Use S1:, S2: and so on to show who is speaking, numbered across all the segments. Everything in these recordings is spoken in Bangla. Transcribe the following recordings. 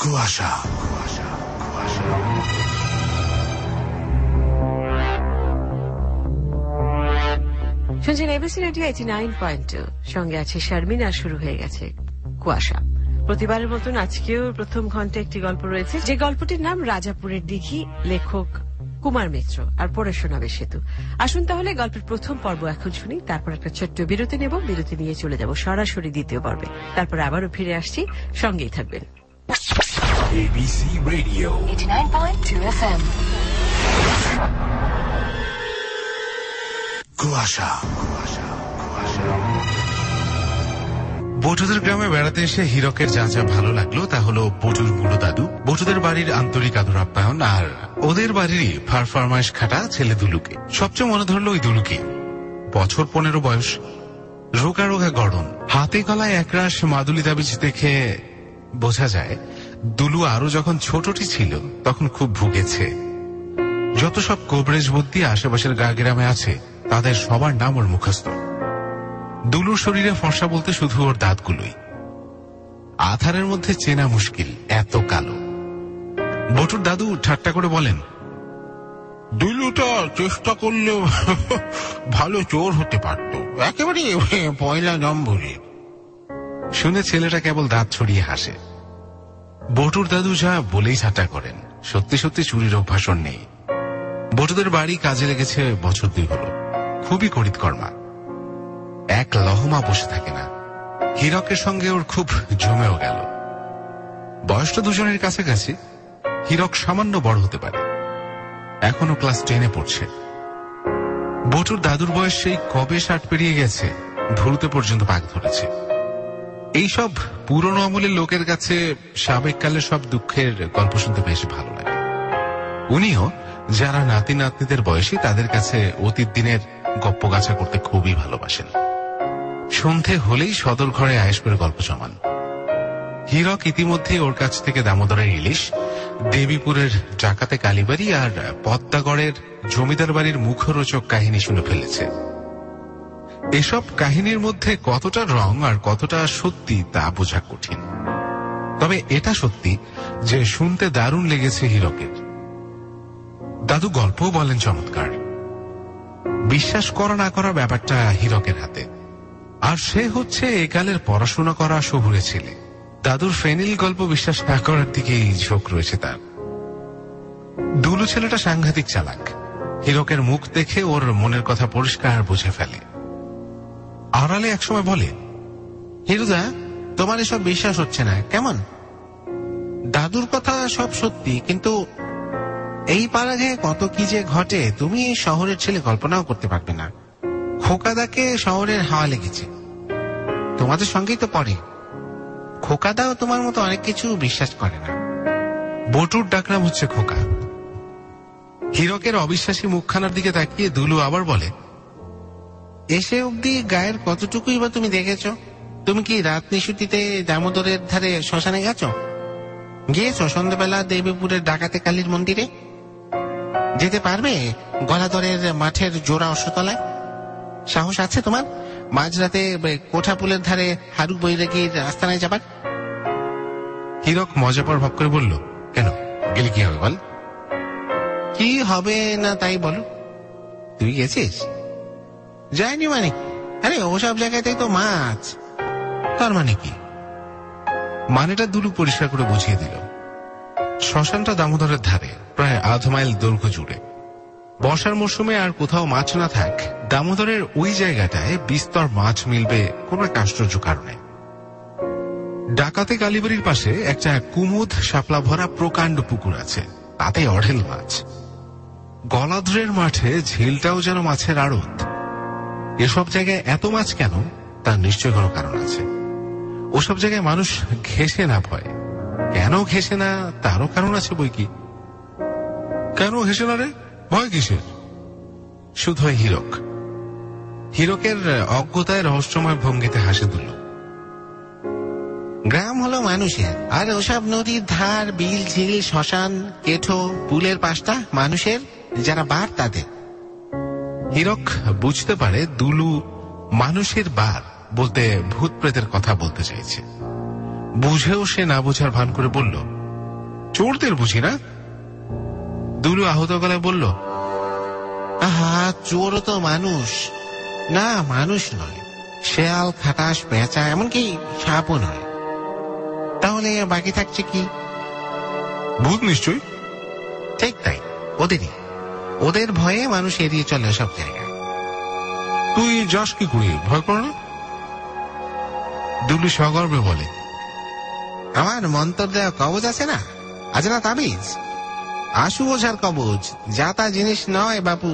S1: কুয়াশা।
S2: শুনছেন এবিসি রেডিও 89.2, সঙ্গে আছে শারমিন। আর শুরু হয়ে গেছে কুয়াশা। প্রতিবারের মতন আজকেও প্রথম ঘন্টা একটি গল্প রয়েছে, যে গল্পটির নাম রাজাপুরের দিঘি, লেখক কুমার মিত্র, আর পড়ে শোনাবে সেতু। আসুন তাহলে গল্পের প্রথম পর্ব এখন শুনি, তারপর একটা ছোট্ট বিরতি নেব, বিরতি নিয়ে চলে যাব সরাসরি দ্বিতীয় পর্বে, তারপর আবারও ফিরে আসছি, সঙ্গেই থাকবেন।
S1: ABC Radio
S3: 89.2 FM
S1: কুয়াশা।
S4: বটুদের গ্রামে বেড়াতে এসে হীরকের যা যা ভালো লাগলো তা হলো বটুর বুড়ো দাদু, বটুদের বাড়ির আন্তরিক আদর আপ্যায়ন, আর ওদের বাড়িরই ফারফরমাইশ খাটা ছেলে দুলুকে। সবচেয়ে মনে ধরলো ওই দুলুকে। বছর 15 বয়স, রোগা রোগা গড়ন, হাতে গলায় একরাশ মাদুলি তাবিজ দেখে বোঝা যায় দুলু আরো যখন ছোটটি ছিল তখন খুব ভুগেছে। যত সব কোবরেজ বুদ্ধি আশেপাশের গা গ্রামে আছে তাদের সবার নাম ওর মুখস্থ। দুলুর শরীরে ফর্সা বলতে শুধু ওর দাঁতগুলোই, আধারের মধ্যে চেনা মুশকিল, এত কালো। বটুর দাদু ঠাট্টা করে বলেন,
S5: দুলুটা চেষ্টা করলে ভালো চোর হতে পারত, একেবারে পয়লা নম্বরের।
S4: শুনে ছেলেটা কেবল দাঁত ছড়িয়ে হাসে। বটুর দাদু যা বলেই ঠাট্টা করেন, সত্যি সত্যি চুরির অভ্যাসন নেই। বটুদের বাড়ি কাজে লেগেছে বছর 2 হলো, খুবই করিতকর্মা, এক লহমা বসে থাকে না। হীরকের সঙ্গে ওর খুব জমেও গেল। বয়সটা দুজনের কাছাকাছি। হীরক সামান্য বড় হতে পারে, এখনো ক্লাস 10-এ পড়ছে। বটুর দাদুর বয়স সেই কবে 60 পেরিয়ে গেছে, ভুরুতে পর্যন্ত পাক ধরেছে। এইসব পুরনো আমলের লোকের কাছে সাবেককালের সব দুঃখের গল্প শুনতে বেশ ভালো লাগে। উনিও যারা নাতি নাতনিদের বয়সী তাদের কাছে অতীত দিনের গপ্পগাছা করতে খুবই ভালোবাসেন। সন্ধে হলেই সদর ঘরে আয়েশ করে গল্প জমান। হীরক ইতিমধ্যে ওর কাছ থেকে দামোদরের ইলিশ, দেবীপুরের ডাকাতে কালীবাড়ি আর পদ্মাগড়ের জমিদার বাড়ির মুখরোচক কাহিনী শুনে ফেলেছে। এসব কাহিনীর মধ্যে কতটা রং আর কতটা সত্যি তা বোঝা কঠিন, তবে এটা সত্যি যে শুনতে দারুণ লেগেছে হীরকের। দাদু গল্পও বলেন চমৎকার। বিশ্বাস করা না করা ব্যাপারটা হীরকের হাতে, আর সে হচ্ছে একালের পড়াশোনা করা শহুরে ছেলে। দাদুর ফেনিল গল্প বিশ্বাস না করার দিকেই ঝোঁক রয়েছে তার। দুলু ছেলেটা সাংঘাতিক চালাক। হীরকের মুখ দেখে ওর মনের কথা পরিষ্কার বুঝে ফেলে। আড়ালে একসময় বলে,
S5: হিরুদা, তোমার এসব বিশ্বাস হচ্ছে না কেমন? দাদুর কথা সব সত্যি, কিন্তু এই পাড়া যে কত কি যে ঘটে তুমি শহরের ছেলে কল্পনাও করতে পারবে না। খোকাদাকে শহরের হাওয়া লেগেছে, তোমাদের সঙ্গেই তো পড়ে। খোকাদাও তোমার মতো অনেক কিছু বিশ্বাস করে না।
S4: বটুর ডাকনাম হচ্ছে খোকা। হীরকের অবিশ্বাসী মুখখানার দিকে তাকিয়ে দুলু আবার বলে,
S5: এসে অব্দি গায়ের কতটুকুই বা তুমি দেখেছ? তুমি কি রাত নিশুতিতে দামোদরের ধারে শ্মশানে গেছো? গিয়েছো সন্ধ্যাবেলা দেবীপুরের ডাকাতে কালীর মন্দিরে? যেতে পারবে গলাদরের মাঠের জোড়া অশ্বতলায়? সাহস আছে তোমার মাঝরাতে কোঠাপুলের ধারে হারু বৈরাগীর আস্তানায় যাবার?
S4: হীরক মজাপার ভাব করে বলল, কেন, গেলে কি হবে বল?
S5: কি হবে না তাই বলো। তুই গেছিস? যায়নি মানে? আরে ওসব জায়গাতেই তো মাছ।
S4: তার মানে কি? মানেটা দুলু পরিষ্কার করে বুঝিয়ে দিল। শ্মশানটা দামোদরের ধারে, প্রায় 1/2 মাইল দৈর্ঘ্য জুড়ে। বর্ষার মরশুমে আর কোথাও মাছ না থাক, দামোদরের ওই জায়গাটায় বিস্তর মাছ মিলবে কোন এক আশ্চর্য কারণে। ডাকাতে কালীবাড়ির পাশে একটা কুমুদ শাপলা ভরা প্রকাণ্ড পুকুর আছে, তাতে অঢেল মাছ। গলাদ্রের মাঠে ঝিলটাও যেন মাছের আড়ত। এসব জায়গায় এত মাছ কেন, তার নিশ্চয় কোনো কারণ আছে। ওসব জায়গায় মানুষ ঘেঁষে না ভয়। কেন ঘেঁষে না তারও কারণ আছে বই কি। কেন ঘেঁষে না রে, ভয় কিসের? শুধু হীরক। হীরকের অজ্ঞতায় রহস্যময় ভঙ্গিতে হাসে দিল।
S5: গ্রাম হলো মানুষের, আর ওসব নদীর ধার, বিল, ঝিল, শ্মশান, কেঠো, পুলের পাশটা মানুষের, যারা বার তাদের।
S4: হীরক বুঝতে পারে দুলু মানুষের বার বলতে ভূত প্রেতের কথা বলতে চাইছে। বুঝেও সে না বোঝার ভান করে বলল, চোরদের বুঝি না? দুলু আহত গলায় বলল,
S5: আহা, চোরও তো মানুষ। না, মানুষ নয়, শেয়াল, খাটাস, পেঁচা, এমনকি সাপও নয়। তাহলে বাকি থাকছে কি?
S4: ভূত নিশ্চয়ই।
S5: ঠিক তাই, ওদেরই। ওদের ভয়ে মানুষ এড়িয়ে চলে সব জায়গায়।
S4: তুই যাস কি করে? ভয় কর না? দুলু সগর্বে বলে,
S5: আমার মন্তর দেওয়া কবজ আছে না, আজ না তাবিজ, আশু ওঝার কবজ, যা তা জিনিস নয় বাপু।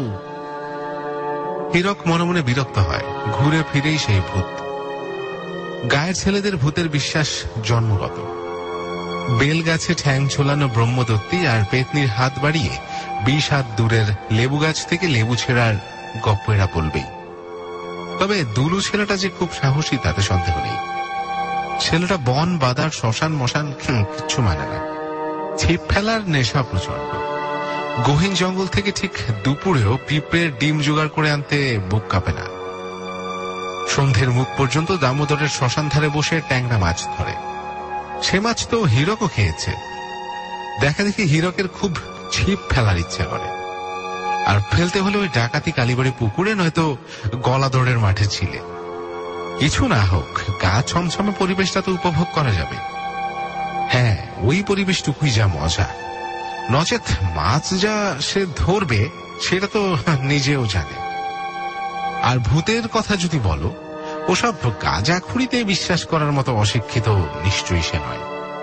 S4: হীরক মনে মনে বিরক্ত হয়। ঘুরে ফিরেই সেই ভূত। গায়ের ছেলেদের ভূতের বিশ্বাস জন্মগত। বেল গাছে ঠ্যাং ঝোলানো ব্রহ্মদত্তি আর পেতনির হাত বাড়িয়ে 20 হাত দূরের লেবু গাছ থেকে লেবু ছেঁড়ার গপ্পেরা বলবেই। তবে দুলু ছেলেটা যে খুব সাহসী তাতে সন্দেহ নেই। ছেলেটা বন বাদার শ্মশান মশান কিচ্ছু মানে না। ছিপ ফেলার নেশা প্রচন্ড। গহীন জঙ্গল থেকে ঠিক দুপুরেও পিঁপড়ের ডিম জোগাড় করে আনতে বুক কাঁপে না। সন্ধ্যের মুখ পর্যন্ত দামোদরের শ্মশান ধারে বসে ট্যাংরা মাছ ধরে। সে মাছ তো হীরকও খেয়েছে। দেখা দেখি হীরকের খুব ছিপ ফেলার ইচ্ছে করে, আর ফেলতে হলে ওই ডাকাতি কালীবাড়ি পুকুরে, নয়তো গলাদরের মাঠে ছিলে। কিছু না হোক, গা ছমছমে পরিবেশটা তো উপভোগ করা যাবে। হ্যাঁ, ওই পরিবেশটুকুই যা মজা। নচেত মাছ যা সে ধরবে সেটা তো নিজেও জানে। আর ভূতের কথা যদি বলো, ওসব গাঁজাখুরিতে বিশ্বাস করার মতো অশিক্ষিত নিশ্চয়ই সে নয়।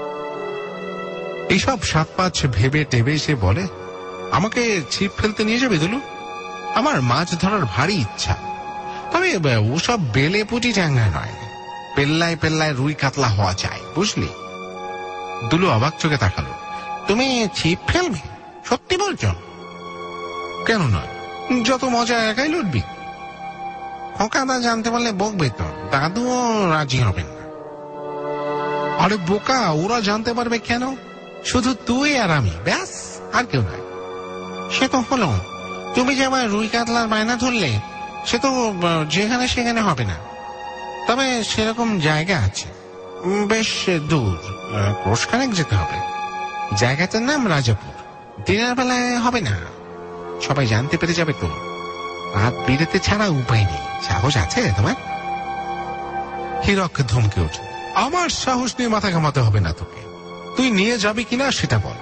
S4: এইসব 7-5 ভেবে টেবে সে বলে, আমাকে ছিপ ফেলতে নিয়ে যাবে দুলু? আমার মাছ ধরার ভারী ইচ্ছা। তবে ওসব বেলে পুটি ট্যাংরা নয়, পেল্লায় পেল্লায় রুই কাতলা হওয়া চাই, বুঝলি? দুলু অবাক চোখে তাকালো।
S5: তুমি ছিপ ফেলবে? সত্যি বলছো?
S4: কেন নয়, যত মজা একাই লুটবি।
S5: খোকাদা জানতে পারলে বকবে তো, দাদুও রাজি হবেন না।
S4: আরে বোকা, ওরা জানতে পারবে কেন? শুধু তুই আর আমি, ব্যাস, আর কেউ নয়।
S5: সে তো হলো, তুমি যে আবার রুই কাতলার বায়না ধরলে, সে তো যেখানে সেখানে হবে না। তবে সেরকম জায়গা আছে, বেশ দূর, ক্রোশখানেক যেতে হবে। জায়গাটার নাম রাজাপুর। দিনের বেলায় হবে না, সবাই জানতে পেরে যাবে তো। রাত বিরেতে ছাড়া উপায় নেই। সাহস আছে তোমার?
S4: হীরক ধমকে ওঠে, আমার সাহস নিয়ে মাথা ঘামাতে হবে না তোকে। তুই নিয়ে যাবি কিনা সেটা বল।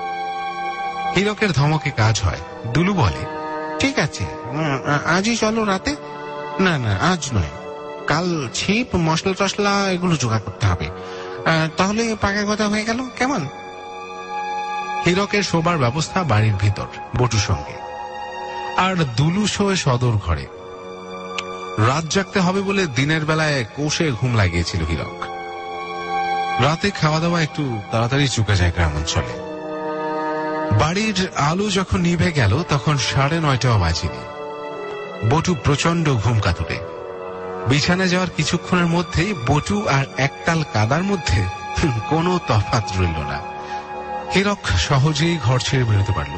S4: হীরকের ধমকে কাজ হয়। দুলু বলে,
S5: ঠিক আছে, আজই চলো রাতে। না না, আজ নয়, কাল ছিপ, মশলা টসলা এগুলো জোগাড় করতে হবে। তাহলে পাকা কথা হয়ে গেল, কেমন?
S4: হীরকের শোবার ব্যবস্থা বাড়ির ভিতর বটুর সঙ্গে, আর দুলু শোয় সদর ঘরে। রাত জাগতে হবে বলে দিনের বেলায় কোষে ঘুম লাগিয়েছিল হীরক। রাতে খাওয়া দাওয়া একটু তাড়াতাড়ি চুকে যায় গ্রাম অঞ্চলে। বাড়ির আলো যখন নিভে গেল তখন 9:30 বাজেনি। বটু প্রচন্ড ঘুম কাতুরে। বিছানায় যাওয়ার কিছুক্ষণের মধ্যেই বটু আর একতাল কাদার মধ্যে কোনো তফাৎ রইল না। হীরক সহজেই ঘর ছেড়ে বেরোতে পারল।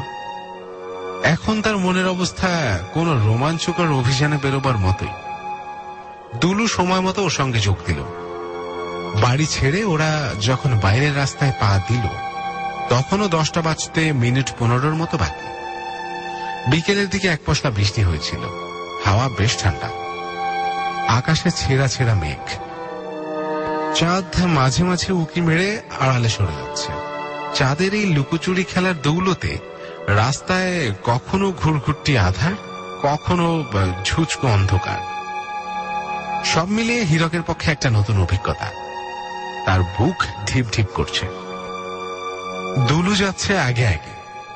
S4: এখন তার মনের অবস্থা কোন রোমাঞ্চকর অভিযানে বেরোবার মতোই। দুলু সময় মতো ওর সঙ্গে যোগ দিল। বাড়ি ছেড়ে ওরা যখন বাইরের রাস্তায় পা দিল তখনও 10টা বাজতে মিনিট 15 মতো বাকি। বিকেলের দিকে এক পশলা বৃষ্টি হয়েছিল। হাওয়া বেশ ঠান্ডা। আকাশে ছেঁড়া ছেঁড়া মেঘ। চাঁদ মাঝে মাঝে উঁকি মেরে আড়ালে সরে যাচ্ছে। চাঁদের এই লুকোচুরি খেলার দৌলতে রাস্তায় কখনো ঘুরঘুরটি আধার, কখনো ঝুঁচকো অন্ধকার। সব মিলিয়ে হীরকের পক্ষে একটা নতুন অভিজ্ঞতা। তার বুক ঢিপ ঢিপ করছে। দুলু যাচ্ছে আগে আগে।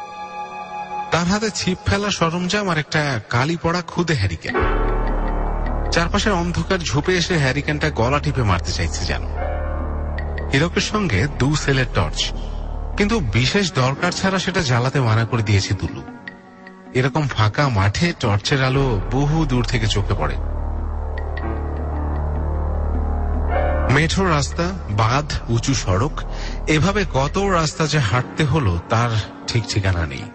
S4: তার হাতে ছিপ ফেলা সরঞ্জাম আর একটা কালি পড়া খুদে হ্যারিকেন। চারপাশের অন্ধকার ঝোপে এসে হ্যারিকেনটা গলা টিপে মারতে চাইছে যেন। হীরকের সঙ্গে 2 সেলের টর্চ, কিন্তু বিশেষ দরকার ছাড়া সেটা জ্বালাতে মানা করে দিয়েছে দুলু। এরকম ফাঁকা মাঠে টর্চের আলো বহু দূর থেকে চোখে পড়ে। মেঠো রাস্তা, বাঁধ, উঁচু সড়ক, এভাবে কত রাস্তা যে হাঁটতে হলো তার ঠিক ঠিকানা নেই।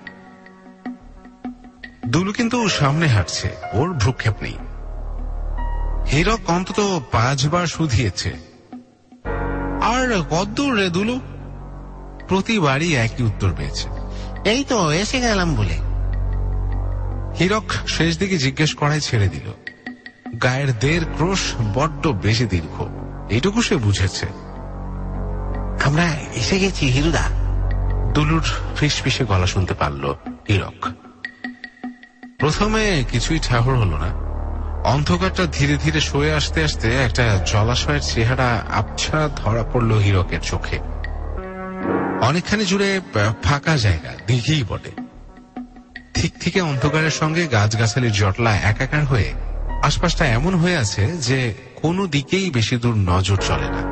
S4: দুলু কিন্তু সামনে হাঁটছে, ওর ভ্রুক্ষেপ নেই। হীরক অন্তত 5 বার শুধিয়েছে। আর কতদূর রে দুলু? প্রতিবারই একই উত্তর পেয়েছে,
S5: এই তো এসে গেলাম বলে।
S4: হীরক শেষ দিকে জিজ্ঞেস করাই ছেড়ে দিল। গায়ের 1.5 ক্রোশ বড্ড বেশি দীর্ঘ, এইটুকু সে বুঝেছে।
S5: আমরা এসে গেছি হিরুদা।
S4: দুলুর ফিসফিসে গলা শুনতে পারল হীরক। প্রথমে কিছুই ঠাহর হলো না। অন্ধকারটা ধীরে ধীরে সয়ে আসতে আসতে একটা জলাশয়ের চেহারা আবছা ধরা পড়ল হীরকের চোখে। অনেকখানি জুড়ে ফাঁকা জায়গা, দিঘিই বটে। ঠিক থেকে অন্ধকারের সঙ্গে গাছগাছালির জটলা একাকার হয়ে আশপাশটা এমন হয়ে আছে যে কোনো দিকেই বেশি দূর নজর চলে না।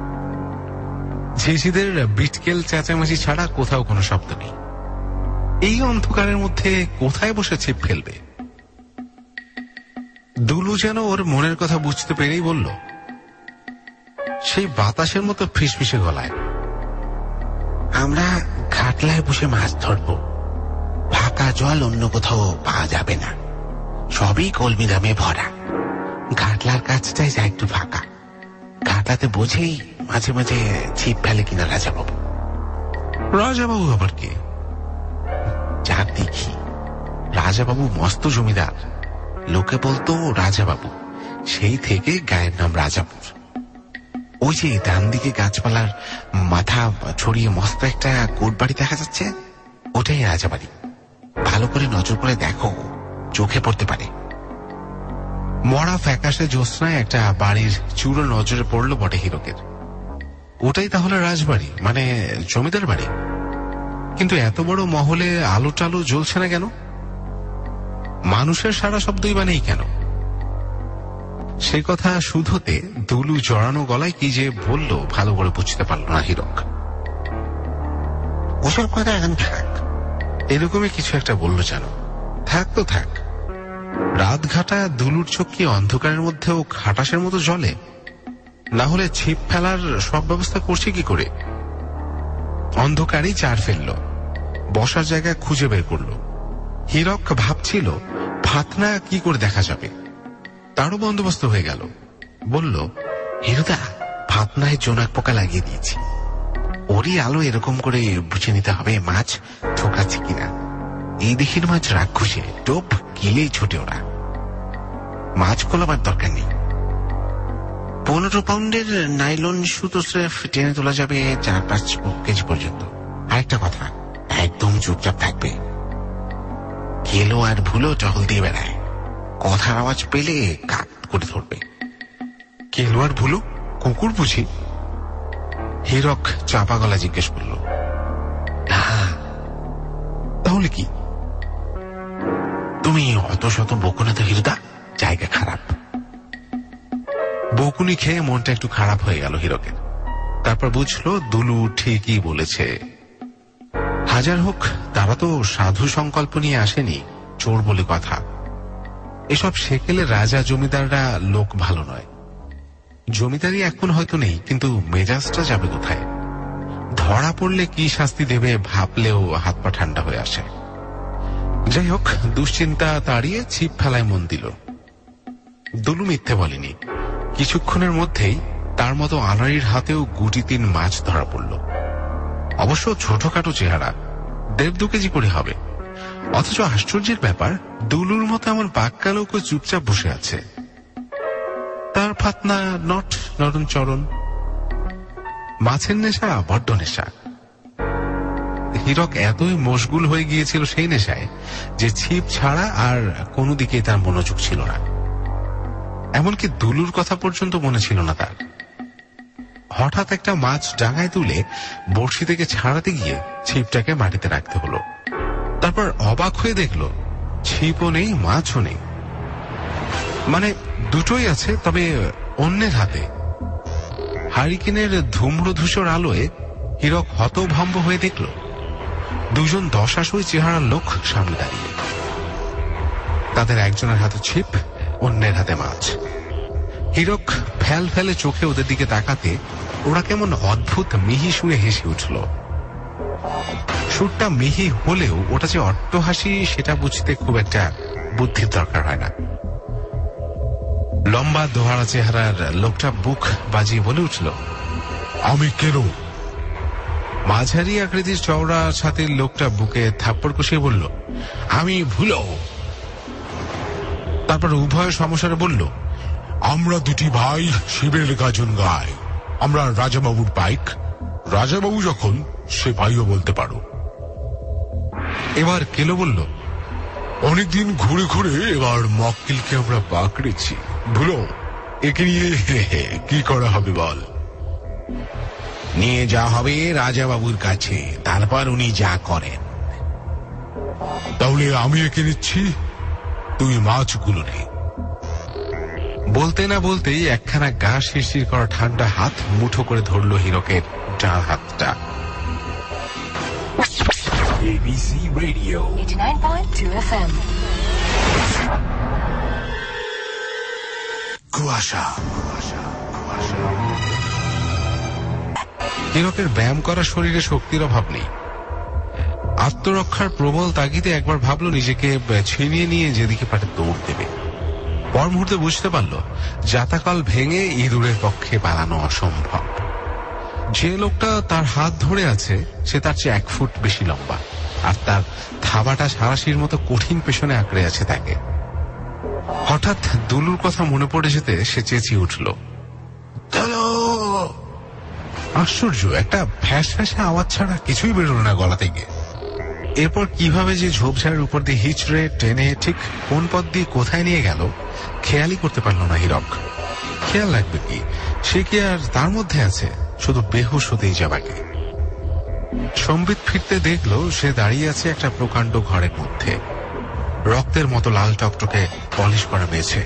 S4: ঝিঝিদের বিটকেল চেঁচামেচি ছাড়া কোথাও কোনো শব্দ নেই। এই অন্ধকারের মধ্যে কোথায় বসে ছিপ ফেলবে? দুলু যেন ওর মনের কথা বুঝতে পেরেই বলল, সেই বাতাসের মতো ফিসফিসে গলায়,
S5: আমরা ঘাটলায় বসে মাছ ধরবো। ফাঁকা জল অন্য কোথাও পাওয়া যাবে না, সবই কলমি দামে ভরা। ঘাটলার কাছটাই যা একটু ফাঁকা। ঘাটলাতে বোঝেই মাঝে মাঝে ছিপ ফেলে কিনা রাজাবাবু।
S4: রাজাবাবু আবার কে?
S5: যার দেখি রাজাবাবু মস্ত জমিদার, লোকে বলতো রাজাবাবু, সেই থেকে গায়ের নাম রাজাপুর। ওই যে ডান দিকে গাছপালার মাথা ছড়িয়ে মস্ত একটা কোট বাড়ি দেখা যাচ্ছে, ওটাই রাজাবাড়ি। ভালো করে নজর করে দেখো, চোখে পড়তে পারে।
S4: মরা ফ্যাকাশে জ্যোৎস্নায় একটা বাড়ির চূড়ো নজরে পড়ল বটে হীরকের। ওটাই তাহলে রাজবাড়ি, মানে জমিদার বাড়ি। কিন্তু এত বড় মহলে আলো টালো জ্বলছে না কেন? মানুষের সারা শব্দই বা নেই কেন? সে কথা শুধুতে দুলু জড়ানো গলায় কি যে বলল ভালো করে বুঝতে পারল না হীরক।
S5: ওসব কথা এখন থাক।
S4: এরকমই কিছু একটা বলল যেন। থাক তো থাক। রাত ঘাটা দুলুর চোখ কি অন্ধকারের মধ্যেও খাটাসের মতো জ্বলে? না হলে ছিপ ফেলার সব ব্যবস্থা করছে কি করে? অন্ধকারই চার ফেলল, বসার জায়গা খুঁজে বের করল। হীরক ভাবছিল ফাতনা কি করে দেখা যাবে, তারও বন্দোবস্ত হয়ে গেল। বলল,
S5: হিরুদা, ফাতনায় জোনাক পোকা লাগিয়ে দিয়েছি। ওরই আলো এরকম করে বুঝে নিতে হবে মাছ ঠোকাচ্ছে কিনা। এই দিকের মাছ রাক্ষসে টোপ গিলেই ছুটে ওরা। মাছ খোলাবার দরকার নেই। 15 পাউন্ডের নাইলন সুতো স্রেফ টেনে তোলা যাবে 4-5 কেজি পর্যন্ত। আরেকটা কথা, একদম চুপচাপ থাকবে। কেলো আর ভুলো টহল দিয়ে বেড়ায়, কথার আওয়াজ পেলে কাক করে ধরবে।
S4: কেলো আর ভুলো? কুকুর বুঝি? হীরক চাপা গলা জিজ্ঞেস করল। তাহলে কি?
S5: তুমি অত শত বকো না তো হিরুদা, জায়গা খারাপ।
S4: বকুনি খেয়ে মনটা একটু খারাপ হয়ে গেল হীরকের। তারপর বুঝলো দুলু ঠিকই বলেছে। হাজার হোক, তারা তো সাধু সংকল্প নিয়ে আসেনি, চোর বলে কথা। এসব সেকেলে রাজা জমিদাররা লোক ভালো নয়। জমিদারি এখন হয়তো নেই, কিন্তু মেজাজটা যাবে কোথায়? ধরা পড়লে কি শাস্তি দেবে ভাবলেও হাত পা ঠান্ডা হয়ে আসে। যাই হোক, দুশ্চিন্তা তাড়িয়ে ছিপ ফেলায় মন দিল। দুলু মিথ্যে বলেনি। কিছুক্ষণের মধ্যেই তার মতো আনাড়ির হাতেও গুটি 3 মাছ ধরা পড়ল। অবশ্য ছোটখাটো চেহারা, 1.5-2 কেজি করে হবে। অথচ আশ্চর্যের ব্যাপার, দুলুর মতো এমন বাক্কা লোক চুপচাপ বসে আছে। তার ফাতনা নট নরম চরণ। মাছের নেশা বড্ড নেশা। হীরক এতই মশগুল হয়ে গিয়েছিল সেই নেশায় যে ছিপ ছাড়া আর কোনো দিকে তার মনোযোগ ছিল না। এমনকি দুলুর কথা পর্যন্ত মনে ছিল না তার। হঠাৎ একটা মাছ ডাঙায় তুলে বড়শি থেকে ছাড়াতে গিয়ে ছিপটাকে মাটিতে রাখতে হলো। তারপর অবাক হয়ে দেখল ছিপও নেই, মাছও নেই। মানে দুটোই আছে, তবে অন্যের হাতে। হারিকেনের ধূম্রধূসর আলোয় হীরক হতভম্ব হয়ে দেখল 2 দশাশই চেহারার লোক সামনে দাঁড়িয়ে। তাদের একজনের হাতে ছিপ, অন্যের হাতে মাছ। হীরক ফেল ফেলে চোখে ওদের দিকে তাকাতে ওরা কেমন অদ্ভুত মিহি সুরে হেসে উঠল। সুরটা মিহি হলেও ওটা যে অট্টহাসি সেটা বুঝতে খুব একটা বুদ্ধির দরকার হয় না। লম্বা দোহারা চেহারার লোকটা বুক বাজিয়ে বলে উঠল,
S1: আমি কেন?
S4: মাঝারি আকৃতির চওড়া ছাতির লোকটা বুকে থাপ্পড় কষিয়ে বলল, আমি ভুলো। তারপর উভয় সমস্যারে বলল, আমরা দুটি ভাই শিবের গাজন গাই। আমরা রাজাবাবুর পাইক। রাজাবাবু যখন, সে ভাইও বলতে পারো। এবার কেলো বলল, অনেকদিন ঘুরে ঘুরে এবার মক্কেলকে আমরা পাকড়েছি। ভুলো, একে নিয়ে কি করা হবে বল? নিয়ে যা হবে রাজাবাবুর কাছে, তারপর উনি যা করেন। তাহলে আমি একে নিচ্ছি, তুই মাছগুলো নে। বলতে না বলতেই একখানা গা শিরশির করা ঠান্ডা হাত মুঠো করে ধরল হীরকের ডান হাতটা।
S1: ABC Radio
S3: 89.2 FM.
S4: কুয়াশা। হীরকের ব্যায়াম করা শরীরে শক্তির অভাব নেই। আত্মরক্ষার প্রবল তাগিদে একবার ভাবলো নিজেকে ছিনিয়ে নিয়ে যেদিকে পারে দৌড় দেবে। পর মুহূর্তে বুঝতে পারল জাতাকল ভেঙে ইঁদুরের পক্ষে পালানো অসম্ভব। যে লোকটা তার হাত ধরে আছে সে তার চেয়ে 1 ফুট বেশি লম্বা, আর তার থাবাটা সারাশির মতো কঠিন পেছনে আঁকড়ে আছে তাকে। হঠাৎ দুলুর কথা মনে পড়ে যেতে সে চেঁচিয়ে উঠল, আশ্চর্য, একটা ফ্যাস ফ্যাসা আওয়াজ ছাড়া কিছুই বেরোল না গলা থেকে। এরপর কিভাবে যে ঝোপঝাড়ের উপর দিয়ে হিচড়ে টেনে ঠিক কোন পথ দিয়ে কোথায় নিয়ে গেল খেয়ালই করতে পারল না হীরক। খেয়াল রাখবে কি, সে কি আর তার মধ্যে আছে? শুধু বেহুশ হতেই যাবাকে। সম্বিত ফিরতে দেখল সে দাঁড়িয়ে আছে একটা প্রকাণ্ড ঘরের মধ্যে। রক্তের মতো লাল টকটকে পলিশ করা মেঝে।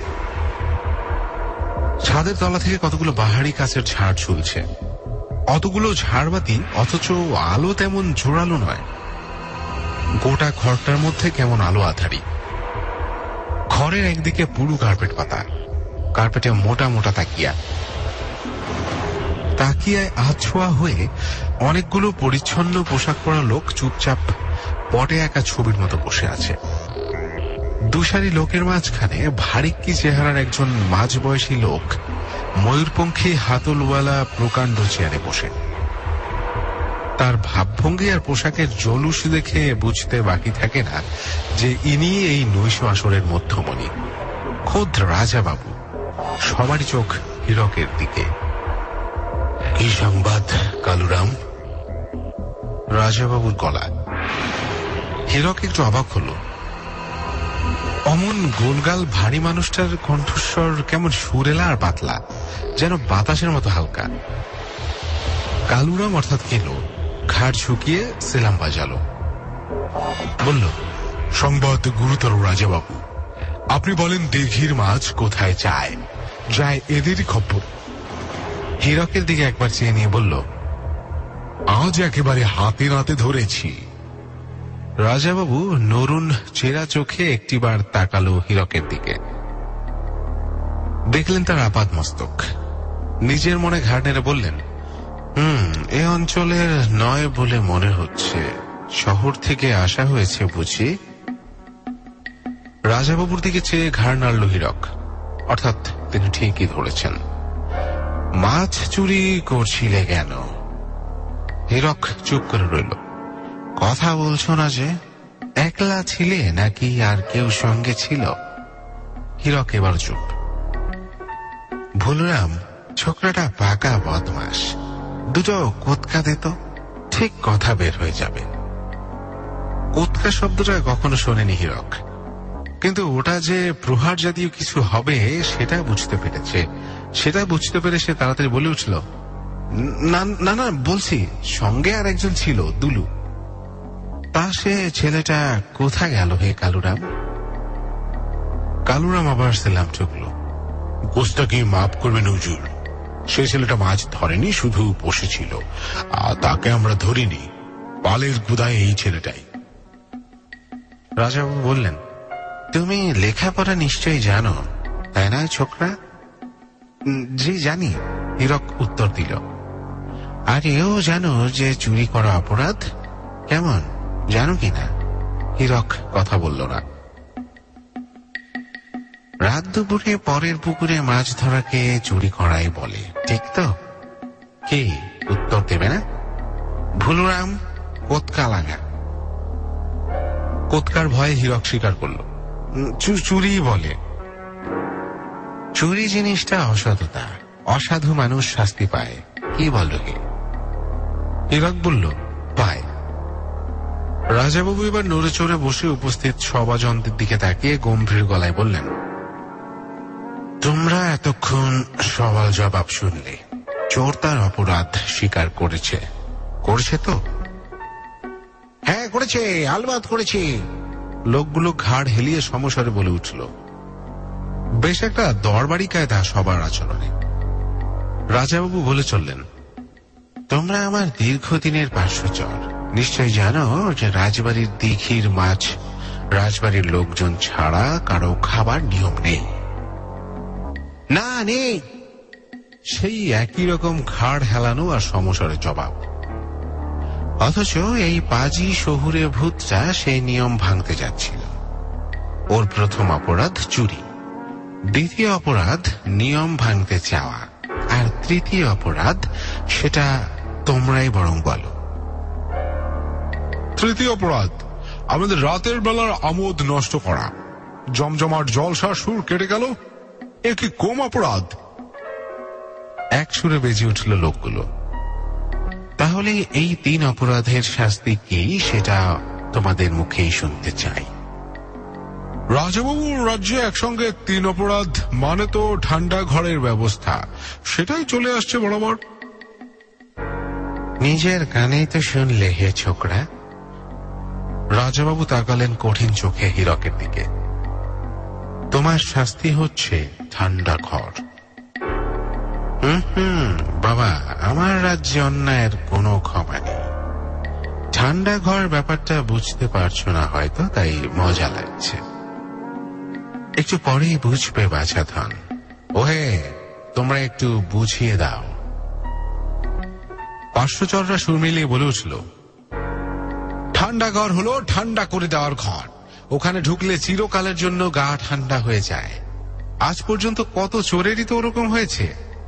S4: ছাদের তলা থেকে কতগুলো বাহারি কাচের ঝাড় ঝুলছে। অতগুলো ঝাড়বাতি, অথচ আলো তেমন জোরালো নয়। গোটা ঘরটার মধ্যে কেমন আলো আধারি। ঘরের একদিকে পুরো কার্পেট পাতা, কার্পেটে মোটা মোটা তাকিয়া। তাকিয়ায় আছোয়া হয়ে অনেকগুলো পরিচ্ছন্ন পোশাক পরা লোক চুপচাপ পটে একা ছবির মতো বসে আছে। দুসারি লোকের মাঝখানে ভারিক্কি চেহারার একজন মাঝবয়সী লোক ময়ূরপঙ্খী হাতলওয়ালা প্রকাণ্ড চেয়ারে বসে। তার ভাবভঙ্গি আর পোশাকের জলুস দেখে বুঝতে বাকি থাকে না যে ইনি এই নৈশ আসরের মধ্যমণি, খোদ রাজাবাবু। সবারই চোখ হীরকের দিকে। কি সংবাদ কালুরাম? রাজাবাবুর গলা। হীরক একটু অবাক হলো। অমন গোলগাল ভারী মানুষটার কণ্ঠস্বর কেমন সুরেলা আর পাতলা, যেন বাতাসের মতো হালকা। কালুরাম অর্থাৎ কেলো ঘাড় ঝুঁকিয়ে সেলাম বাজালো। বলল, সংবাদ গুরুতর রাজাবাবু। আপনি বলেন দিঘির মাছ কোথায় যায়? যায় এদেরই খবর। হীরকের দিকে একবার চেয়ে নিয়ে বলল, আজ একেবারে হাতে নাতে ধরেছি। রাজাবাবু নরুন চেরা চোখে একটিবার তাকালো হীরকের দিকে। দেখলেন তার আপাদ মস্তক। নিজের মনে ঘাড় নেড়ে বললেন, এ অঞ্চলের নয় বলে মনে হচ্ছে। শহর থেকে আসা হয়েছে বুঝি? রাজাবাবুর দিকে চেয়ে ঘাড় নাড়ল হীরক। অর্থাৎ তিনি ঠিকই ধরেছেন। মাছ চুরি করছিলে কেন? হীরক চুপ করে রইল। কথা বলছো না যে? একলা ছিলে নাকি আর কেউ সঙ্গে ছিল? হীরক এবার চুপ। ভুলরাম ছোকরাটা পাকা বদমাস। দুটো কোতকা দিত, ঠিক কথা বের হয়ে যাবে। কোতকা শব্দটা কখনো শোনেনি হীরক, কিন্তু ওটা যে প্রহার জাতীয় কিছু হবে সেটা বুঝতে পেরেছে। সেটা বুঝতে পেরে সে তাড়াতাড়ি বলে উঠল, না না না, বলছি সঙ্গে আর একজন ছিল, দুলু। তা সে ছেলেটা কোথায় গেল হে কালুরাম? কালুরাম আবার সেলাম ঠুকল। গোস্তাকে মাফ করবেন হুজুর, সে ছেলেটা মাছ ধরেনি, শুধু বসেছিল। তাকে আমরা ধরিনি। পালের গুদায় এই ছেলেটাই। রাজাবাবু বললেন, তুমি লেখাপড়া নিশ্চয়ই জানো, তাই না ছোকরা? জি জানি, হীরক উত্তর দিল। আর এও জানো যে চুরি করা অপরাধ? কেমন জানো কিনা? হীরক কথা বলল না। রাত দুপুরে পরের পুকুরে মাছ ধরাকে চুরি করাই বলে, ঠিক তো? কি উত্তর দেবে না?
S5: ভুলুরাম কোতকা লাগা।
S4: কোতকার ভয়ে হীরক স্বীকার করল।
S5: চুরি বলে। চুরি জিনিসটা অসততা, অসাধু মানুষ শাস্তি পায়, কি বলো হে?
S4: হীরক বলল, পায়। রাজাবাবু এবার নড়ে চড়ে বসে উপস্থিত সভাজনদের দিকে তাকিয়ে গম্ভীর গলায় বললেন,
S5: তোমরা এতক্ষণ সওয়াল জবাব শুনলে। চোর তার অপরাধ স্বীকার করেছে, করেছে তো? হ্যাঁ করেছে, আলবাত করেছে।
S4: লোকগুলো ঘাড় হেলিয়ে সমস্বরে বলে উঠল। বেশ একটা দরবারি কায়দা সবার আচরণে। রাজাবাবু বলে চললেন,
S5: তোমরা আমার দীর্ঘদিনের পার্শ্বচর, নিশ্চয় জানো যে রাজবাড়ির দিঘির মাছ রাজবাড়ির লোকজন ছাড়া কারো খাবার নিয়ম নেই। না নেই।
S4: সেই একই রকম ঘাড় হেলানো আর সমস্বরে জবাব।
S5: অথচ এই পাজি শহুরে ভূতটা সেই নিয়ম ভাঙতে যাচ্ছিল। ওর প্রথম অপরাধ চুরি, দ্বিতীয় অপরাধ নিয়ম ভাঙতে চাওয়া, আর তৃতীয় অপরাধ সেটা তোমরাই বরং বলো।
S1: তৃতীয় অপরাধ আমাদের রাতের বেলার আমোদ নষ্ট করা। জমজমাট জলসার সুর কেটে গেল, এ কি কম অপরাধ?
S4: এক সুরে বেজে উঠল লোকগুলো।
S5: তাহলে এই 3 অপরাধের শাস্তি কি সেটা তোমাদের মুখেই শুনতে চাই।
S1: রাজাবাবুর রাজ্যে একসঙ্গে 3 অপরাধ মানে তো ঠান্ডা ঘরের ব্যবস্থা, সেটাই চলে আসছে বরাবর।
S5: নিজের কানেই তো শুনলে হে ছোকরা।
S4: রাজাবাবু তাকালেন কঠিন চোখে হীরকের দিকে।
S5: তোমার শাস্তি হচ্ছে ঠান্ডা ঘর। বাবা, আমার রাজ্যে অন্যায়ের কোনো ক্ষমা নেই। ঠান্ডা ঘর ব্যাপারটা বুঝতে পারছো না হয়তো, তাই মজা লাগছে। একটু পরেই বুঝবে বাছাধন। ওহে, তোমরা একটু বুঝিয়ে দাও।
S4: পার্শ্বচররা সুর মিলিয়ে বলে উঠল,
S1: ঠান্ডা ঘর হলো ঠান্ডা করে দেওয়ার ঘর।
S4: ওখানে ঢুকলে চিরকালের জন্য গা ঠান্ডা হয়ে যায়। আজ পর্যন্ত কত চোরেরই তো ওরকম হয়েছে।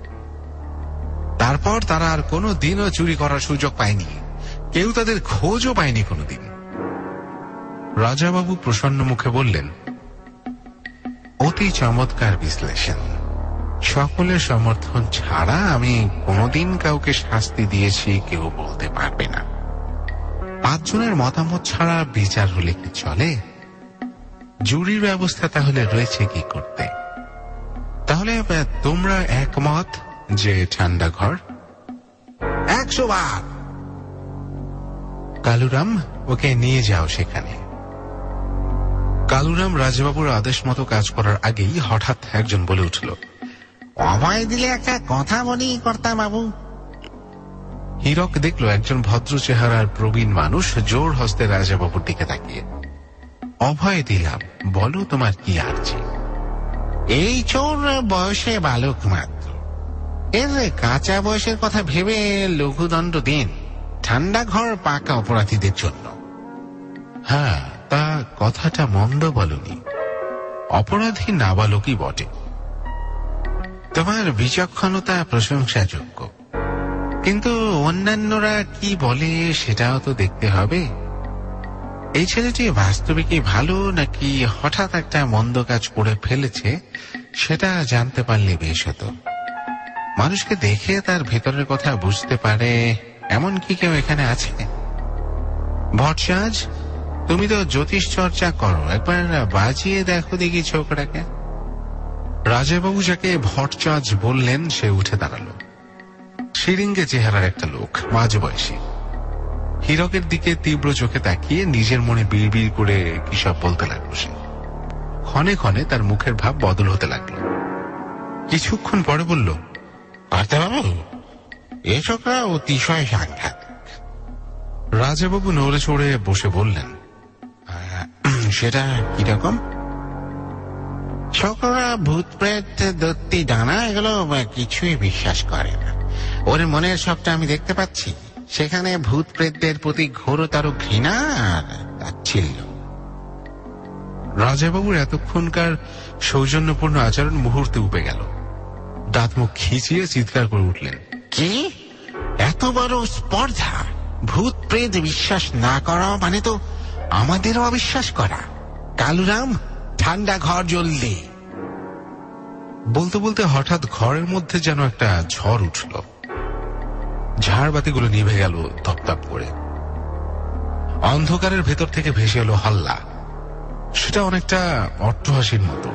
S4: তারপর তারা আর কোনো দিনও চুরি করার সুযোগ পায়নি, কেউ তাদের খোঁজও পায়নি কোনোদিন। রাজাবাবু প্রসন্ন মুখে বললেন,
S5: অতি চমৎকার বিশ্লেষণ। সকলের সমর্থন ছাড়া আমি কোনোদিন কাউকে শাস্তি দিয়েছি কেউ বলতে পারবে না। 5 জনের মতামত ছাড়া বিচার হলে কি চলে? জুরির ব্যবস্থা তাহলে রয়েছে কি করতে? তাহলে তোমরা একমত যে ঠান্ডা ঘর? 100 বার। কালুরাম, ওকে নিয়ে যাও সেখানে।
S4: কালুরাম রাজাবাবুর আদেশ মতো কাজ করার আগেই হঠাৎ একজন বলে উঠল,
S5: অভয় দিলে একটা কথা বলি কর্তা বাবু।
S4: হীরক দেখল একজন ভদ্র চেহারার প্রবীণ মানুষ জোর হস্তে রাজাবাবুর দিকে তাকিয়ে।
S5: অভয় দিলাম, বলো তোমার কি আর্জি? এই চোর বয়সে বালক মাত্র, এর কাঁচা বয়সের কথা ভেবে লঘুদণ্ড দিন। ঠান্ডা ঘর পাকা অপরাধীদের জন্য। হ্যাঁ, তা কথাটা মন্দ বলনি। অপরাধী নাবালকই বটে। তোমার বিচক্ষণতা প্রশংসাযোগ্য, কিন্তু অন্যান্যরা কি বলে সেটাও তো দেখতে হবে। এই ছেলেটি বাস্তবে কি ভালো নাকি হঠাৎ একটা মন্দ কাজ করে ফেলেছে সেটা জানতে পারলে বেশ হতো। মানুষকে দেখে তার ভেতরের কথা বুঝতে পারে এমন কি কেউ এখানে আছে? ভট্টাচার্য, তুমি তো জ্যোতিষ চর্চা করো, একবার বাজিয়ে দেখো দেখি ছোকরাকে।
S4: রাজাবাবু যাকে ভট্টাচার্য বললেন সে উঠে দাঁড়ালো। শিরিঙ্গে চেহারার একটা লোক, মাঝ বয়সী। হীরকের দিকে তীব্র চোখে তাকিয়ে নিজের মনে বিড়বিড় করে কি সব বলতে লাগলো সে। ক্ষণে ক্ষণে তার মুখের ভাব বদল হতে লাগলো। কিছুক্ষণ পরে বলল,
S5: বাবু, এ ছোকরা অতিশয় সাংঘাতিক।
S4: রাজাবাবু নড়ে চড়ে বসে বললেন,
S5: সেটা কিরকম? ছোকরা ভূত প্রেত দত্তি ডানা এগুলো কিছুই বিশ্বাস করে না। ওর মনের সবটা আমি দেখতে পাচ্ছি। সেখানে ভূত প্রেতদের প্রতি ঘোরতর ঘৃণা আর তাচ্ছিল্য।
S4: রাজাবাবুর এতক্ষণকার সৌজন্যপূর্ণ আচরণ মুহূর্তে উপে গেল। দাঁত মুখ খিচিয়ে চিৎকার করে উঠলেন,
S5: কি এত বড় স্পর্ধা! ভূত প্রেত বিশ্বাস না করা মানে তো আমাদেরও অবিশ্বাস করা। কালুরাম, ঠান্ডা ঘর জলদি।
S4: বলতে বলতে হঠাৎ ঘরের মধ্যে যেন একটা ঝড় উঠল। ঝাড়বাতিগুলো নিভে গেল তপতাপ করে। অন্ধকারের ভেতর থেকে ভেসে এলো হাল্লা। সেটা অনেকটা অট্টহাসির মতো।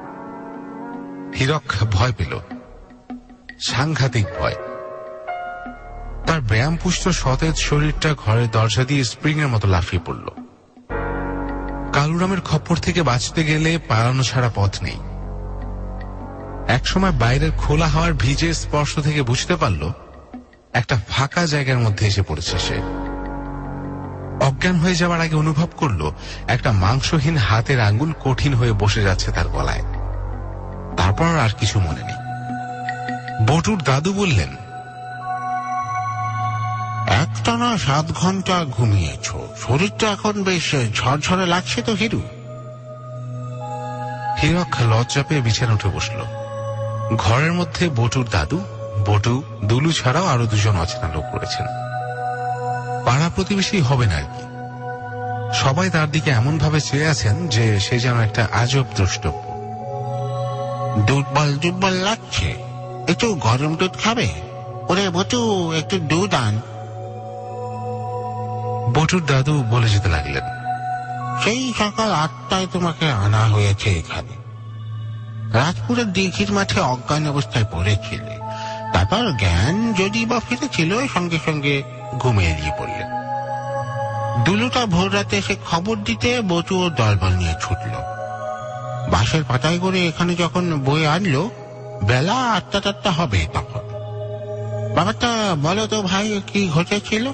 S4: হীরক ভয় পেল, সাংঘাতিক ভয়। তার ব্যায়ামপুষ্ট সতেজ শরীরটা ঘরের দরজা দিয়ে স্প্রিং এর মতো লাফিয়ে পড়ল। কালুরামের খপ্পর থেকে বাঁচতে গেলে পালানো ছাড়া পথ নেই। একসময় বাইরের খোলা হাওয়ার ভিজে স্পর্শ থেকে বুঝতে পারল একটা ফাঁকা জায়গার মধ্যে এসে পড়েছে সে। অজ্ঞান হয়ে যাওয়ার আগে অনুভব করল একটা মাংসহীন হাতের আঙ্গুল কঠিন হয়ে বসে যাচ্ছে তার গলায়। তারপর আর কিছু মনে নেই। বটুর দাদু বললেন,
S5: একটানা 7 ঘন্টা ঘুমিয়েছ, শরীরটা এখন বেশ ঝরঝরে লাগছে তো হিরু?
S4: হীরক লজ্জা পেয়ে বিছানা উঠে বসল। ঘরের মধ্যে বটুর দাদু, বটু, দুলু ছাড়াও আরো 2জন অচেনা লোক রয়েছেন। পাড়া প্রতিবেশী হবেন আর কি। সবাই তার দিকে এমন ভাবে চেয়ে আছেন যে সে যেন একটা আজব দ্রষ্টব্য।
S5: দুর্বল দুর্বল লাগছে, একটু গরম দুধ খাবে? ওরে বটু, একটু দুধ আন।
S4: বটুর দাদু বলে যেতে লাগলেন,
S5: সেই সকাল 8টায় তোমাকে আনা হয়েছে এখানে। রাজপুরের দিঘির মাঠে অজ্ঞান অবস্থায় পড়েছিলে, তারপর জ্ঞান যদি বা ফিরেছিল, সঙ্গে সঙ্গে ঘুমিয়ে দিয়ে পড়লেন। দুলুটা ভোর রাতে এসে খবর দিতে বটু ও দলবল নিয়ে ছুটল। বাঁশের পাতায় করে এখানে যখন বয়ে আনলো, বেলা 8টা হবে তখন। ব্যাপারটা বলো তো ভাই, কি ঘটেছিল?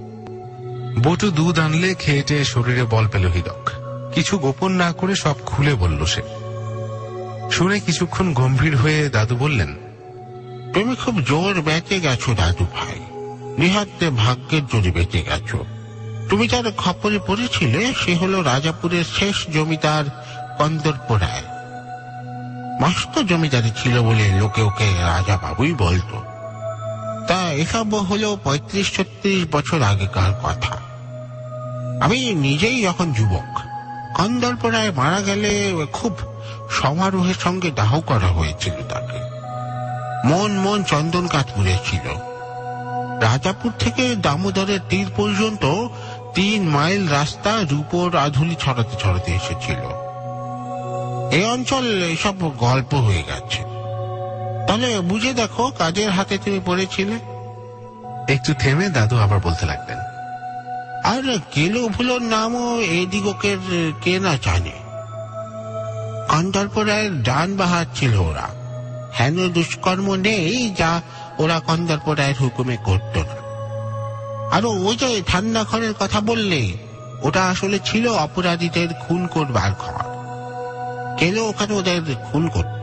S4: বটু দুধ আনলে খেয়েটে শরীরে বল পেল হীরক। কিছু গোপন না করে সব খুলে বলল সে। শুনে কিছুক্ষণ গম্ভীর হয়ে দাদু বললেন,
S5: তুমি খুব জোর বেঁচে গেছো দাদু ভাই, নিহাতে ভাগ্যের জোরে বেঁচে গেছো। তুমি যার খপ্পরে পড়েছিলে সে হলো রাজাপুরের শেষ জমিদার কন্দর্প রায়। মস্ত জমিদারি ছিল বলে লোকে ওকে রাজা বাবুই বলতো। তা এসব হলো 35-36 বছর আগেকার কথা। আমি নিজেই যখন যুবক, কন্দর্প রায় মারা গেলে খুব সমারোহের সঙ্গে দাহ করা হয়েছিল তাকে। মন চন্দন কাঠ পুড়েছিল। রাজাপুর থেকে দামোদরের তীর পর্যন্ত 3 মাইল রাস্তা রূপোর আধুলি ছড়াতে ছড়াতে এসেছিল। এই অঞ্চল এসব গল্প হয়ে গেছে। তাহলে বুঝে দেখো কাজের হাতে তুমি পড়েছিলে।
S4: একটু থেমে দাদু আবার বলতে লাগলেন,
S5: আর কেলো ভুলোর নামও এদিগকের কে না জানে। কন্দর্প রায়ের ডান বাহাত ছিল ওরা। হেন দুষ্কর্ম নেই যা ওরা কন্দর্প রায়ের হুকুমে করত না। আর ওই যে ঠান্ডা ঘরের কথা বললে, ওটা আসলে ছিল অপরাধীদের খুন করবার ঘর। কেলো ওখানে ওদের খুন করত।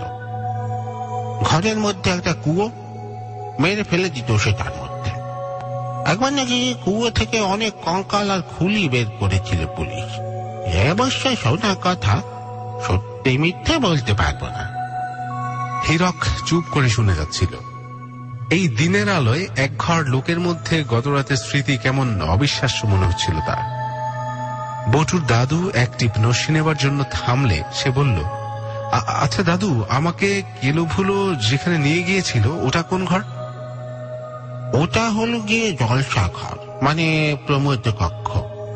S5: ঘরের মধ্যে একটা কুয়ো, মেরে ফেলে দিত সেটার মধ্যে। একবার নাকি কুয়ো থেকে অনেক কঙ্কাল আর খুলি বের করেছিল পুলিশ। অবশ্যই শোনা কথা, সত্যি মিথ্যে বলতে পারবো না।
S4: হীরক চুপ করে শুনে যাচ্ছিল। এই দিনের আলোয় এক ঘর লোকের মধ্যে গত রাতের স্মৃতি কেমন অবিশ্বাস্য মনে হচ্ছিল তার। বটুর দাদু এক টিপ নস্যি নেবার জন্য থামলে সে বলল, আচ্ছা দাদু, আমাকে কেলো ভুলো যেখানে নিয়ে গিয়েছিল ওটা কোন ঘর?
S5: ওটা হলো গিয়ে জলসা ঘর, মানে প্রমোদ কক্ষ।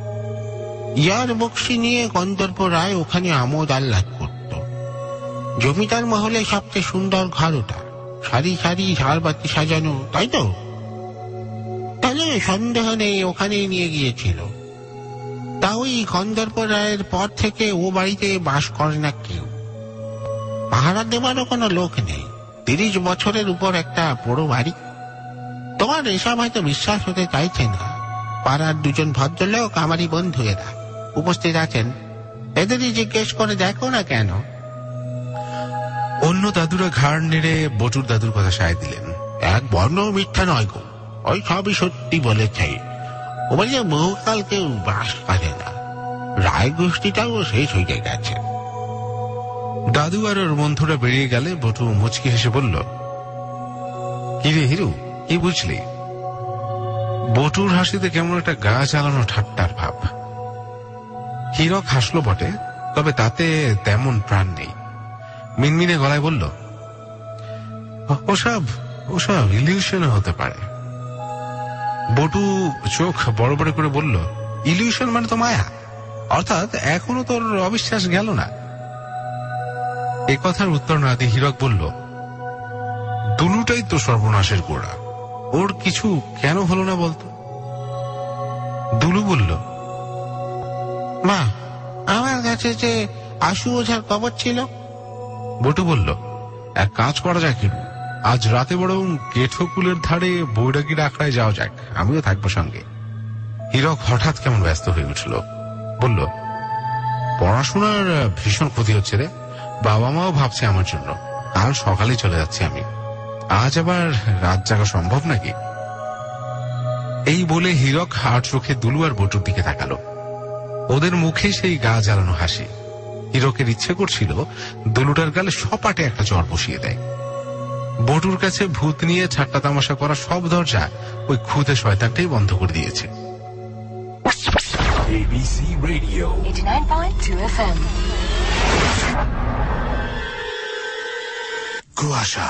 S5: ইয়ার বক্সি নিয়ে কন্দর্প রায় ওখানে আমোদ আহ্লাদ করত। জমিদার মহলে সবচেয়ে সুন্দর ঘর ওটা, সারি সারি ঝাড়বাতি সাজানো, তাই তো? তাহলে সন্দেহ নেই ওখানেই নিয়ে গিয়েছিল। তা ওই কন্দর্প রায়ের পর থেকে ও বাড়িতে বাস করে না কেউ। পাহারা দেবারও কোনো লোক নেই। 30 বছরের উপর একটা বড় বাড়ি। তোমার এসব হয়তো বিশ্বাস হতে চাইছে না। পাড়ার 2জন ভদ্রলোক আমারই বন্ধু, এরা উপস্থিত আছেন। এদেরই জিজ্ঞেস করে দেখো না কেন।
S4: অন্য দাদুরা ঘাড় নেড়ে বটুর দাদুর কথা সায় দিলেন।
S5: এক বর্ণ মিথ্যা নয় গো, ওই সবই সত্যি বলেছে। ও বলে বহুকাল কেউ বাস করে না। রায় গোষ্ঠীটাও শেষ হয়ে গেছে।
S4: দাদু আর ওর বন্ধুরা বেরিয়ে গেলে বটু মুচকি হেসে বলল, কিরে হিরু, কি বুঝলি? বটুর হাসিতে কেমন একটা গা চালানো ঠাট্টার ভাব। হীরক হাসলো বটে, তবে তাতে তেমন প্রাণ নেই। মিনমিনে গলায় বলল, ওসব ইলিউশনে হতে পারে। বটু চোখ বড় বড় করে বলল, ইলিউশন মানে তো মায়া, অর্থাৎ এখনো তোর অবিশ্বাস গেল না? এ কথার উত্তর না দিয়ে হীরক বলল, দুলুটাই তো সর্বনাশের গোড়া, ওর কিছু কেন হলো না বলতো? দুলু বলল,
S5: মা, আমার কাছে যে আশু ওঝার কবর ছিল।
S4: বটু বলল, এক কাজ করা যাক, আজ রাতে বরং গেঠোকুলের ধারে বৈরাগীর আখড়ায় যাওয়া যাক, আমিও থাকবো সঙ্গে। হীরক হঠাৎ কেমন ব্যস্ত হয়ে উঠল, বলল, পড়াশোনার ভীষণ ক্ষতি হচ্ছে রে, বাবা মাও ভাবছে আমার জন্য। কাল সকালে চলে যাচ্ছি আমি, আজ আবার রাত জাগা সম্ভব নাকি? এই বলে হীরক আর চোখে দুলু আর বটুর দিকে তাকালো। ওদের মুখে সেই গা জ্বালানো হাসি। হীরকের ইচ্ছে করছিল দুলুটার গালে সপাটে একটা জ্বর বসিয়ে দেয়। বটুর কাছে ভূত নিয়ে ঠাট্টা তামাশা করা সব দরজা ওই খুদে শয়তানটাই বন্ধ করে দিয়েছে।
S3: ABC Radio 89.2 FM
S1: কুয়াশা।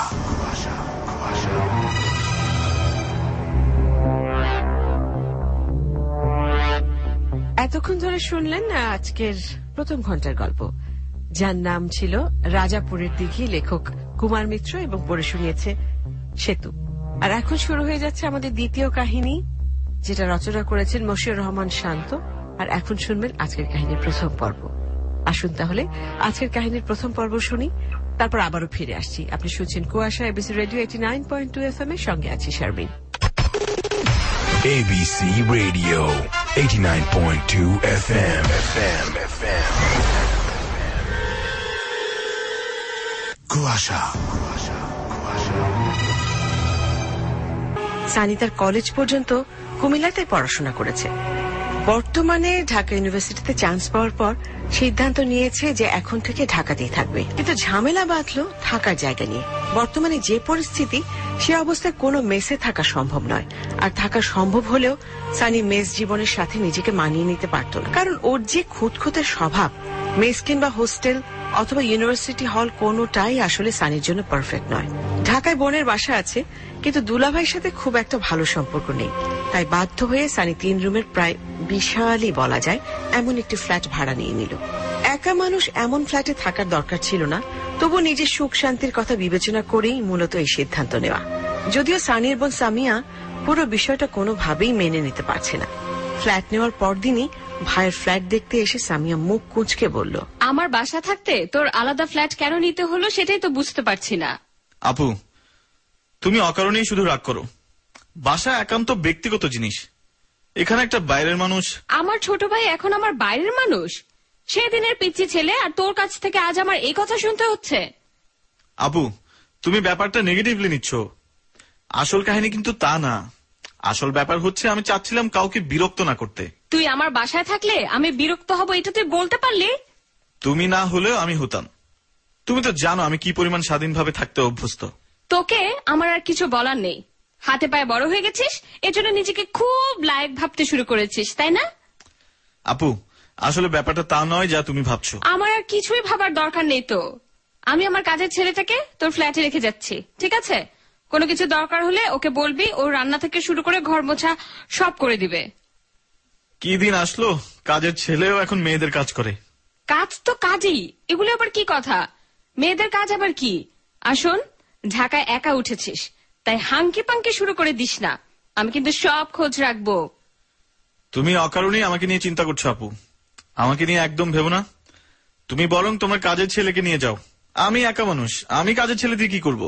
S2: এতক্ষণ ধরে শুনলেন আজকের প্রথম ঘন্টার গল্প, যার নাম ছিল রাজাপুরের দিঘি। লেখক কুমার মিত্র এবং পড়ে শুনিয়েছে সেতু। আর এখন শুরু হয়ে যাচ্ছে আমাদের দ্বিতীয় কাহিনী, যেটা রচনা করেছেন মশিউর রহমান শান্ত। আর এখন শুনবেন আজকের কাহিনীর প্রথম পর্ব। আসুন তাহলে আজকের কাহিনীর প্রথম পর্ব শুনি, তারপর আবারও ফিরে আসছি। আপনি শুনছেন কুয়াশা, এবিসি রেডিও 89.2 FM এর সঙ্গে আছি শারমিন।
S3: ABC Radio 89.2 FM
S1: কুয়াশা।
S2: সানি তার কলেজ পর্যন্ত কুমিল্লাতে পড়াশোনা করেছে। বর্তমানে ঢাকা ইউনিভার্সিটিতে চান্স পাওয়ার পর সিদ্ধান্ত নিয়েছে যে এখন থেকে ঢাকাতেই থাকবে। কিন্তু ঝামেলা বাঁধলো থাকার জায়গা নিয়ে। বর্তমানে যে পরিস্থিতি, সে অবস্থায় কোনো মেসে থাকা সম্ভব নয়। আর থাকা সম্ভব হলেও সানি মেস জীবনের সাথে নিজেকে মানিয়ে নিতে পারত না, কারণ ওর যে খুঁতখুঁতে স্বভাব, মেস কিংবা হোস্টেল অথবা ইউনিভার্সিটি হল কোনোটাই আসলে সানির জন্য পারফেক্ট নয়। ঢাকায় বোনের বাসা আছে, কিন্তু দুলাভাইয়ের সাথে খুব একটা ভালো সম্পর্ক নেই। তাই বাধ্য হয়ে সানি 3 রুমের প্রায় বিশালই বলা যায় এমন একটি ফ্ল্যাট ভাড়া নিয়ে নিল। একা মানুষ এমন ফ্ল্যাটে থাকার দরকার ছিল না, তবু নিজের সুখ শান্তির কথা বিবেচনা করেই মূলত এই সিদ্ধান্ত নেওয়া। যদিও সানির বোন সামিয়া পুরো বিষয়টা কোনোভাবেই মেনে নিতে পারছে না। ফ্ল্যাট নেওয়ার পরদিনই ভাইয়ের ফ্ল্যাট দেখতে এসে সামিয়া মুখ কুঁচকে বলল,
S6: আমার বাসা থাকতে তোর আলাদা ফ্ল্যাট কেন নিতে হলো সেটাই তো বুঝতে পারছি না।
S7: আপু, তুমি অকারণেই শুধু রাগ করো। বাসা একান্ত ব্যক্তিগত জিনিস, এখানে একটা বাইরের মানুষ।
S6: আমার ছোট ভাই এখন আমার বাইরের মানুষ? সেদিনের পিচ্চি ছেলে, আর তোর কাছ থেকে আজ আমার এই কথা শুনতে হচ্ছে?
S7: আপু, তুমি ব্যাপারটা নেগেটিভলি নিচ্ছ। আসল কাহিনী কিন্তু তা না। আসল ব্যাপার হচ্ছে আমি চাচ্ছিলাম কাউকে বিরক্ত না করতে।
S6: তুই আমার বাসায় থাকলে আমি বিরক্ত হব, এটা তুই বলতে পারলি?
S7: তুমি না হলেও আমি হতাম। তুমি তো জানো আমি কি পরিমাণ স্বাধীনভাবে থাকতে অভ্যস্ত।
S6: তোকে আমার আর কিছু বলার নেই। হাতে পায়ে বড় হয়ে গেছিস, এজন্য নিজেকে খুব লায়ক ভাবতে শুরু করেছিস, তাই না?
S7: আপু, আসলে ব্যাপারটা তা নয় যা তুমি ভাবছো।
S6: আমার আর কিছুই ভাবার দরকার নেই তো। আমি আমার কাজের ছেলেটাকে তোর ফ্ল্যাটে রেখে যাচ্ছি, ঠিক আছে? কোনো কিছু দরকার হলে ওকে বলবি, ও রান্না থেকে শুরু করে ঘর মোছা সব করে দিবে।
S7: কি দিন আসলো, কাজের ছেলেও এখন মেয়েদের কাজ করে।
S6: কাজ তো কাজই, এগুলো আবার কি কথা? মেয়েদের কাজ আবার কি? আসুন, ঢাকায় একা উঠেছিস, তাই হাঙ্কি পাঙ্কি শুরু করে দিস না। আমি কিন্তু সব খোঁজ রাখবো।
S7: তুমি অকারণেই আমাকে নিয়ে চিন্তা করছো আপু। আমাকে নিয়ে একদম ভেবো না। তুমি বরং তোমার কাজের ছেলেকে নিয়ে যাও। আমি একা মানুষ, আমি কাজের ছেলে দিয়ে কি করব?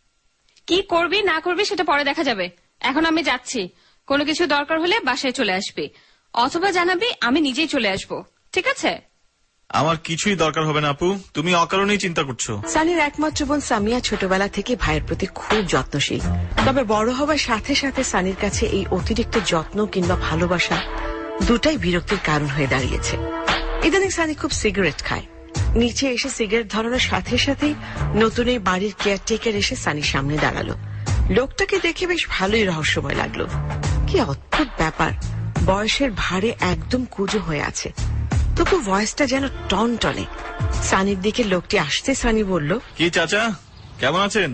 S6: কি করবি না করবি সেটা পরে দেখা যাবে। এখন আমি যাচ্ছি। কোনো কিছু দরকার হলে বাসায় চলে আসবি, অথবা জানাবি, আমি নিজেই চলে আসবো, ঠিক আছে?
S7: আমার কিছুই দরকার হবে না আপু, তুমি অকারণেই চিন্তা করছো।
S2: সানির একমাত্র বোন সামিয়া ছোটবেলা থেকে ভাইয়ের প্রতি খুব যত্নশীল। তবে বড় হবার সাথে সাথে সানির কাছে এই অতিরিক্ত যত্ন কিংবা ভালোবাসা দুটাই বিরক্তির কারণ হয়ে দাঁড়িয়েছে। ইদানিং সানি খুব সিগারেট খায়। নিচে এসে সিগারেট ধরানোর সাথে সাথেই নতুন এই বাড়ির কেয়ারটেকার এসে সানির সামনে দাঁড়ালো। লোকটাকে দেখে বেশ ভালোই রহস্যময় লাগলো। কি অদ্ভুত ব্যাপার, বয়সের ভারে একদম কুজো হয়ে আছে, তবু ভয়েসটা যেন টনটনে। সানির দিকে লোকটি আসতে সানি বলল,
S7: কি চাচা, কেমন আছেন?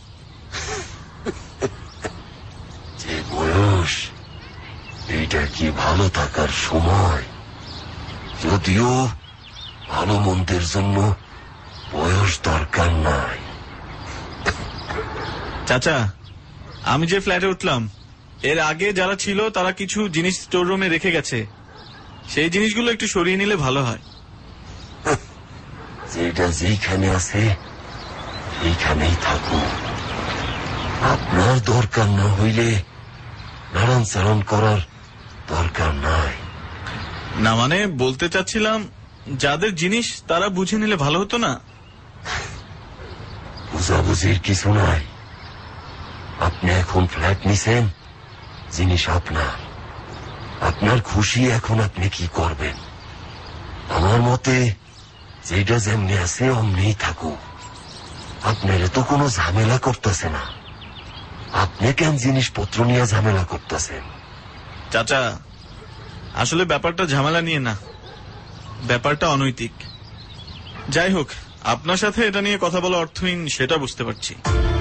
S8: যে বয়স, এটা কি ভালো থাকার সময়? যদিও ভালো মন্দের জন্য বয়স দরকার নাই।
S7: চাচা, আমি যে ফ্ল্যাটে উঠলাম, এর আগে যারা ছিল তারা কিছু জিনিস স্টোর রুমে রেখে গেছে। সেই জিনিসগুলো একটু সরিয়ে নিলে ভালো হয়।
S8: যেটা যেখানে আছে সেইখানেই থাকুক। আপনার দরকার না হইলে নাড়ান চাড়ান করার দরকার নাই।
S7: না মানে বলতে চাচ্ছিলাম, যাদের জিনিস তারা বুঝে নিলে ভালো হতো না?
S8: বুঝাবুঝির কিছু নাই। আপনি এখন ফ্ল্যাট নিছেন, জিনিস আপনার। আপনার খুশি, এখন আপনি কি করবেন? আমার মতে যেটা যেমনি আছে অমনি থাকুক। আপনারা তো কোনো ঝামেলা করতেছে না, আপনি কেন জিনিসপত্র নিয়ে ঝামেলা করতেছেন?
S7: চাচা, আসলে ব্যাপারটা ঝামেলা নিয়ে না, ব্যাপারটা অনৈতিক। যাই হোক, আপনার সাথে এটা নিয়ে কথা বলা অর্থহীন সেটা বুঝতে পারছি।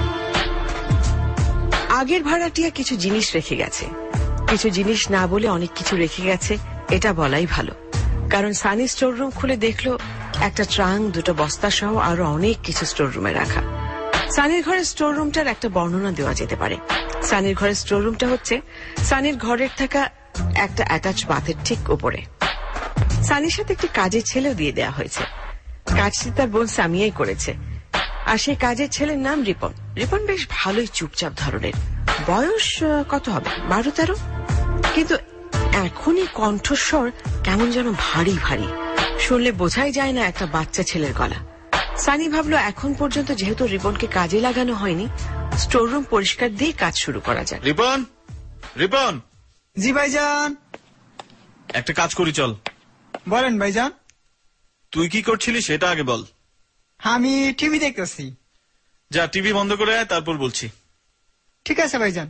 S2: আগের ভাড়াটিয়া কিছু জিনিস রেখে গেছে, কিছু জিনিস না বলে অনেক কিছু রেখে গেছে, এটা বলাই ভালো। কারণ সানি স্টোর রুম খুলে দেখলো একটা ট্রাঙ্ক, দুটো বস্তা সহ আরো অনেক কিছু স্টোর রুমে রাখা। সানির ঘরের স্টোর রুমটার একটা বর্ণনা দেওয়া যেতে পারে। সানির ঘরের স্টোর রুমটা হচ্ছে সানির ঘরের থাকা একটা অ্যাটাচ বাথের ঠিক উপরে। সানির সাথে একটি কাজের ছেলেও দিয়ে দেওয়া হয়েছে। কাজটি তার বোন সামিয়াই করেছে, আর সেই কাজের ছেলের নাম রিপন। রিপন বেশ ভালোই চুপচাপ ধরনের, বয়স কত হবে, 12-13, কিন্তু এখনই কণ্ঠস্বর কেমন যেন ভারী ভারী, শুনলে বোঝাই যায় না একটা বাচ্চা ছেলের গলা। সানি ভাবলো এখন পর্যন্ত যেহেতু রিপনকে কাজে লাগানো হয়নি, স্টোর রুম পরিষ্কার দিয়ে কাজ শুরু করা যাক।
S7: রিপন, রিপন।
S9: জি ভাইজান।
S7: একটা কাজ করি, চল।
S9: বলেন ভাইজান।
S7: তুই কি করছিলি সেটা আগে বল।
S9: আমি টিভি দেখতেছি।
S7: যা, টিভি বন্ধ করে আয়, তারপর বলছি।
S9: ঠিক আছে ভাইজান।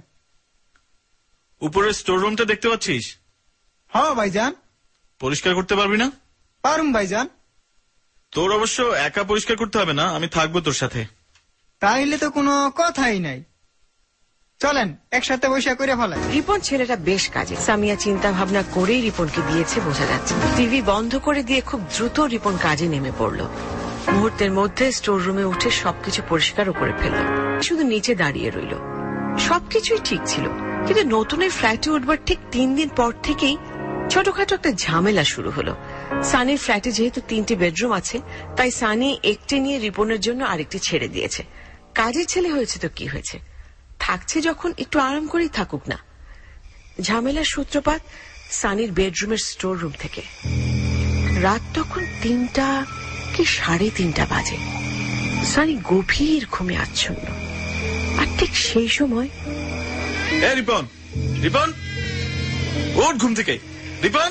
S7: উপরের স্টোর রুমটা দেখতে পাচ্ছিস?
S9: হ্যাঁ ভাইজান।
S7: পরিষ্কার করতে পারবি না?
S9: পারুম ভাইজান।
S7: তোর অবশ্য একা পরিষ্কার করতে হবে না, আমি থাকবো তোর সাথে।
S9: তাইলে তো কোনো কথাই নাই, চলেন একসাথে বসে করে ফেলাই।
S2: রিপন ছেলেটা বেশ কাজে। সামিয়া চিন্তা ভাবনা করেই রিপনকে দিয়েছে বোঝা যাচ্ছে। টিভি বন্ধ করে দিয়ে খুব দ্রুত রিপন কাজে নেমে পড়ল। মুহূর্তের মধ্যে স্টোর রুমে উঠে সবকিছু পরিষ্কারও করে ফেলল। শুধু নিচে দাঁড়িয়ে রইল। সবকিছুই ঠিক ছিল, কিন্তু নতুন এই ফ্ল্যাটে উঠবার ঠিক 3 দিন পর থেকেই ছোটখাটো একটা ঝামেলা শুরু হলো। সানির ফ্ল্যাটে যেহেতু 3টি বেডরুম আছে, তাই সানি একটি নিয়ে রিপনের জন্য আরেকটি ছেড়ে দিয়েছে। কাজের ছেলে হয়েছে তো কি হয়েছে, থাকছে যখন একটু আরাম করেই থাকুক না। ঝামেলার সূত্রপাত সানির বেডরুমের স্টোর রুম থেকে। রাত তখন 3টা কি 3:30 বাজে। সানি গভীর ঘুমে আচ্ছন্ন, আর ঠিক সেই সময়
S7: রিপন, রিপন, ওঠ ঘুম থেকে। রিপন।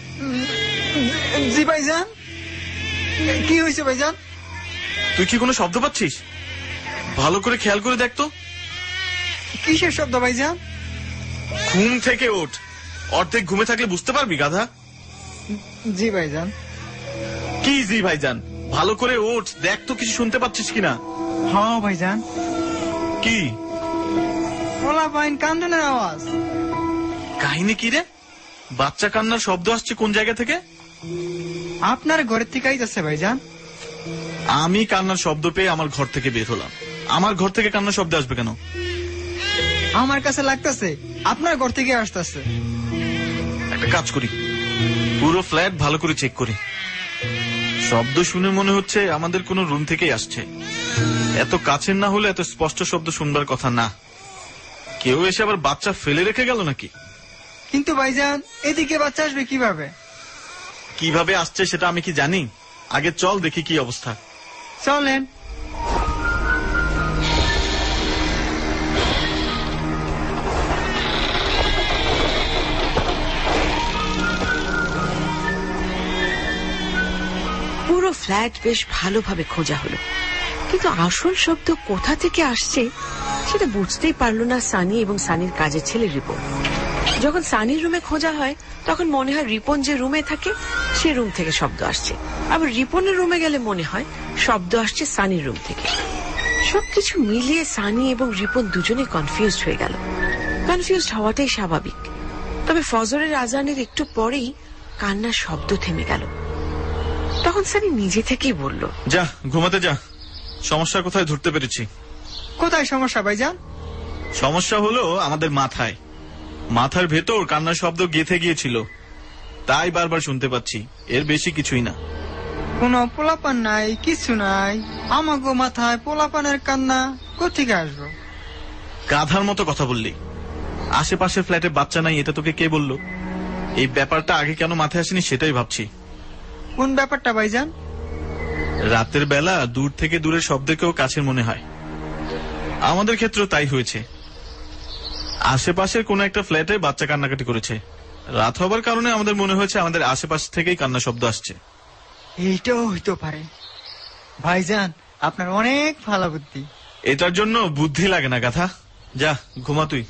S9: জি ভাইজান। কি হয়েছে ভাইজান?
S7: তুই কি কোনো শব্দ পাচ্ছিস? ভালো করে খেয়াল করে দেখ তো।
S9: কিসের শব্দ ভাইজান?
S7: ঘুম থেকে ওঠ, অর্ধেক ঘুমে থাকলে বুঝতে পারবি গাধা।
S9: জি ভাইজান।
S7: কি জি ভাইজান? ভালো করে ওঠ, দেখ তো কিছু শুনতে পাচ্ছিস কিনা।
S9: হ্যাঁ ভাইজান।
S7: কি?
S9: ওলা পাইন কান্দনের আওয়াজ।
S7: কাহিনী কি রে? বাচ্চা কান্নার শব্দ আসছে কোন জায়গা থেকে?
S9: আপনার ঘরের থেকে আইতাছে ভাইজান।
S7: আমি কান্নার শব্দ পেয়ে আমার ঘর থেকে বের হলাম। আমার ঘর থেকে কান্নার শব্দ আসবে কেন?
S9: আমার কাছে লাগতেছে আপনার ঘর থেকে আসতেছে।
S7: একটা কাজ করি, পুরো ফ্ল্যাট ভালো করে চেক করি। শব্দ শুনে মনে হচ্ছে আমাদের কোনো রুম থেকেই আসছে। এত কাছের না হলে এত স্পষ্ট শব্দ শুনবার কথা না। কেউ এসে আবার বাচ্চা ফেলে রেখে গেল নাকি?
S9: কিন্তু ভাইজান, এদিকে বাচ্চা আসবে কিভাবে?
S7: কিভাবে আসছে সেটা আমি কি জানি? আগে চল দেখি কি অবস্থা।
S9: চলেন।
S2: পুরো ফ্ল্যাট বেশ ভালোভাবে খোঁজা হলো, কিন্তু আসল শব্দ কোথা থেকে আসছে সেটা বুঝতেই পারল না সানি এবং সানির কাজের ছেলে রিপন। যখন সানির রুমে খোঁজা হয় তখন মনে হয় রিপন যে রুমে থাকে সে রুম থেকে শব্দ আসছে, আবার রিপনের রুমে গেলে মনে হয় শব্দ আসছে সানির রুম থেকে। সবকিছু মিলিয়ে সানি এবং রিপন দুজনে কনফিউজড হয়ে গেল। কনফিউজড হওয়াটাই স্বাভাবিক। তবে ফজরের আজানের একটু পরেই কান্নার শব্দ থেমে গেল। তখন সানি নিজে থেকেই বলল,
S7: যা ঘুমাতে যা, সমস্যা কোথায় ধরতে পেরেছি।
S9: কোথায় সমস্যা ভাইজান?
S7: সমস্যা হলো আমাদের মাথায়, মাথার ভেতর কান্নার শব্দ গেঁথে গিয়েছিল, তাই বারবার শুনতে পাচ্ছি, এর বেশি কিছুই না।
S9: কোনো পোলাপান নাই, কিছু নাই? আমাগো মাথায় পোলাপানের কান্না কোথেকে আসবো?
S7: গাধার মতো কথা বললি। আশেপাশের ফ্ল্যাটে বাচ্চা নাই এটা তোকে কে বললো? এই ব্যাপারটা আগে কেন মাথায় আসেনি সেটাই ভাবছি।
S9: কোন ব্যাপারটা ভাইজান?
S7: রাতের বেলা দূর থেকে দূরের শব্দকেও কাছের মনে হয়। আমাদের ক্ষেত্রেও তাই হয়েছে। আশেপাশের কোন একটা ফ্ল্যাটে বাচ্চা কান্নাকাটি করেছে, রাত হবার কারণে আমাদের মনে হয়েছে আমাদের আশেপাশ থেকেই কান্না শব্দ আসছে।
S9: এইটাও হইতে পারে ভাইজান, আপনার অনেক ভালো বুদ্ধি।
S7: এটার জন্য বুদ্ধি লাগে না গাধা, যা ঘুমা তুই।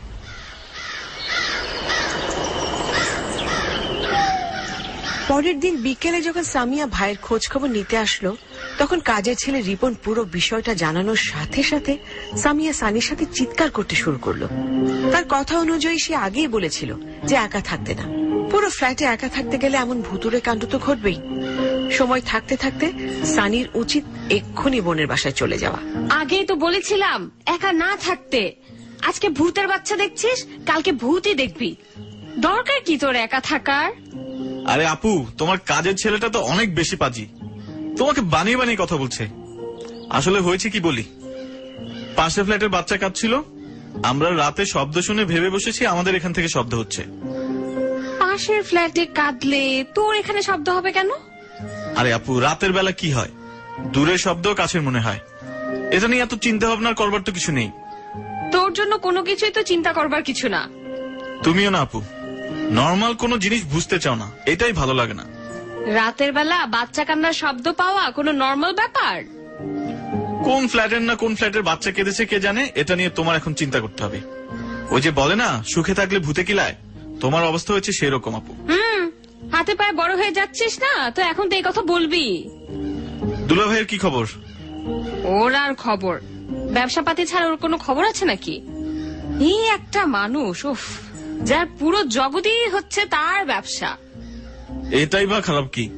S2: পরের দিন বিকেলে যখন সামিয়া ভাইয়ের খোঁজ খবর নিতে আসলো তখন কাজের ছেলে রিপন পুরো বিষয়টা জানানোর সাথে সাথে সামিয়া সানির সাথে চিৎকার করতে শুরু করলো। তার কথা অনুযায়ী সে আগেই বলেছিল যে একা থাকতে না, পুরো ফ্ল্যাটে একা থাকতে গেলে এমন ভুতুড়ে কাণ্ড তো ঘটবেই। সময় থাকতে থাকতে সানির উচিত এক্ষুনি বোনের বাসায় চলে যাওয়া।
S6: আগেই তো বলেছিলাম একা না থাকতে। আজকে ভূতের বাচ্চা দেখছিস, কালকে ভূতই দেখবি। দরকার কি তোর একা থাকার?
S7: আরে আপু, তোমার কাজের ছেলেটা তো অনেক বেশি পাজি, তোমাকে বানিয়ে বানিয়ে কথা বলছে। আসলে হয়েছে কি বলি, পাশের ফ্ল্যাটের বাচ্চা কাঁদছিল, আমরা রাতে শব্দ শুনে ভেবে বসেছি আমাদের এখান থেকে শব্দ হচ্ছে।
S6: পাশের ফ্ল্যাটে কাঁদলে তোর এখানে শব্দ হবে কেন?
S7: আরে আপু, রাতের বেলা কি হয়, দূরের শব্দ কাছের মনে হয়। এটা নিয়ে এত চিন্তা ভাবনা করবার তো কিছু নেই।
S6: তোর জন্য কোনো কিছুই তো চিন্তা করবার কিছু না।
S7: তুমিও না আপু, নর্মাল কোনো জিনিস বুঝতে চাও না, এটাই ভালো লাগে না।
S6: রাতের বেলা বাচ্চা কান্নার শব্দ পাওয়া কোনো নর্মাল ব্যাপার?
S7: কোন ফ্ল্যাটের না কোন ফ্ল্যাটের বাচ্চা কেঁদেছে কে জানে, এটা নিয়ে তোমার এখন চিন্তা করতে হবে। ওই যে বলে না, সুখে থাকলে ভূতে কিলায়, তোমার অবস্থা হয়েছে সেরকম আপু।
S6: হাতে পায়ে বড় হয়ে যাচ্ছিস না তো এখন তো এই কথা বলবি।
S7: দুলা ভাইয়ের কি খবর?
S6: ওর আর খবর, ব্যবসা পাতি ছাড়া ওর কোনো খবর আছে নাকি? এই একটা মানুষ, উফ, যার পুরো জগৎই হচ্ছে তার ব্যবসা।
S7: এটাই বা খারাপ কি?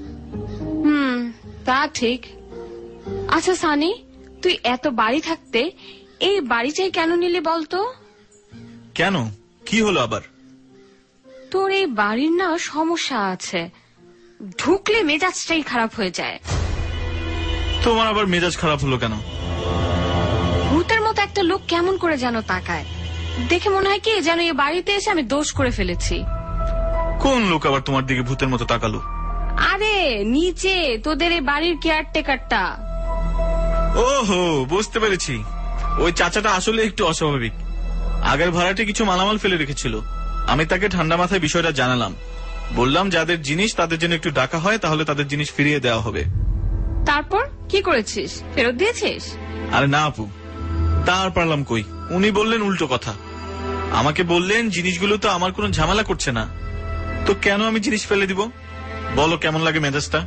S6: তা ঠিক। আচ্ছা সানি, তুই এত বাড়ি থাকতে এই বাড়িটাই কেন নিলি বলতো?
S7: কেন, কি হলো আবার?
S6: তোর এই বাড়ির না সমস্যা আছে, ঢুকলে মেজাজটাই খারাপ হয়ে যায়।
S7: তোমার আবার মেজাজ খারাপ হলো কেন?
S6: ভূতের মতো একটা লোক কেমন করে যেন তাকায়, দেখে মনে হয় কি যেন এই বাড়িতে এসে আমি দোষ করে ফেলেছি।
S7: কোন লোক আবার তোমার দিকে ভূতের মতো তাকালো?
S6: আরে নিচে তোদের এই বাড়ির কেয়ারটেকারটা।
S7: ওহো, বুঝতে পেরেছি। ওই চাচাটা আসলে একটু অস্বাভাবিক। আগের ভাড়াটে কিছু মালামাল ফেলে রেখেছিল, আমি তাকে ঠান্ডা মাথায় বিষয়টা জানালাম, বললাম যাদের জিনিস তাদের জন্য একটু ডাকা হয়, তাহলে তাদের জিনিস ফিরিয়ে দেওয়া হবে।
S6: তারপর কি করেছিস, ফেরত দিয়েছিস?
S7: আরে না আপু, তার পারলাম কই। উনি বললেন উল্টো কথা, আমাকে বললেন জিনিসগুলো তো আমার কোনো ঝামেলা করছে না, তো কেন আমি জিনিস ফেলে দিব? বলো কেমন লাগে মেজাজটা?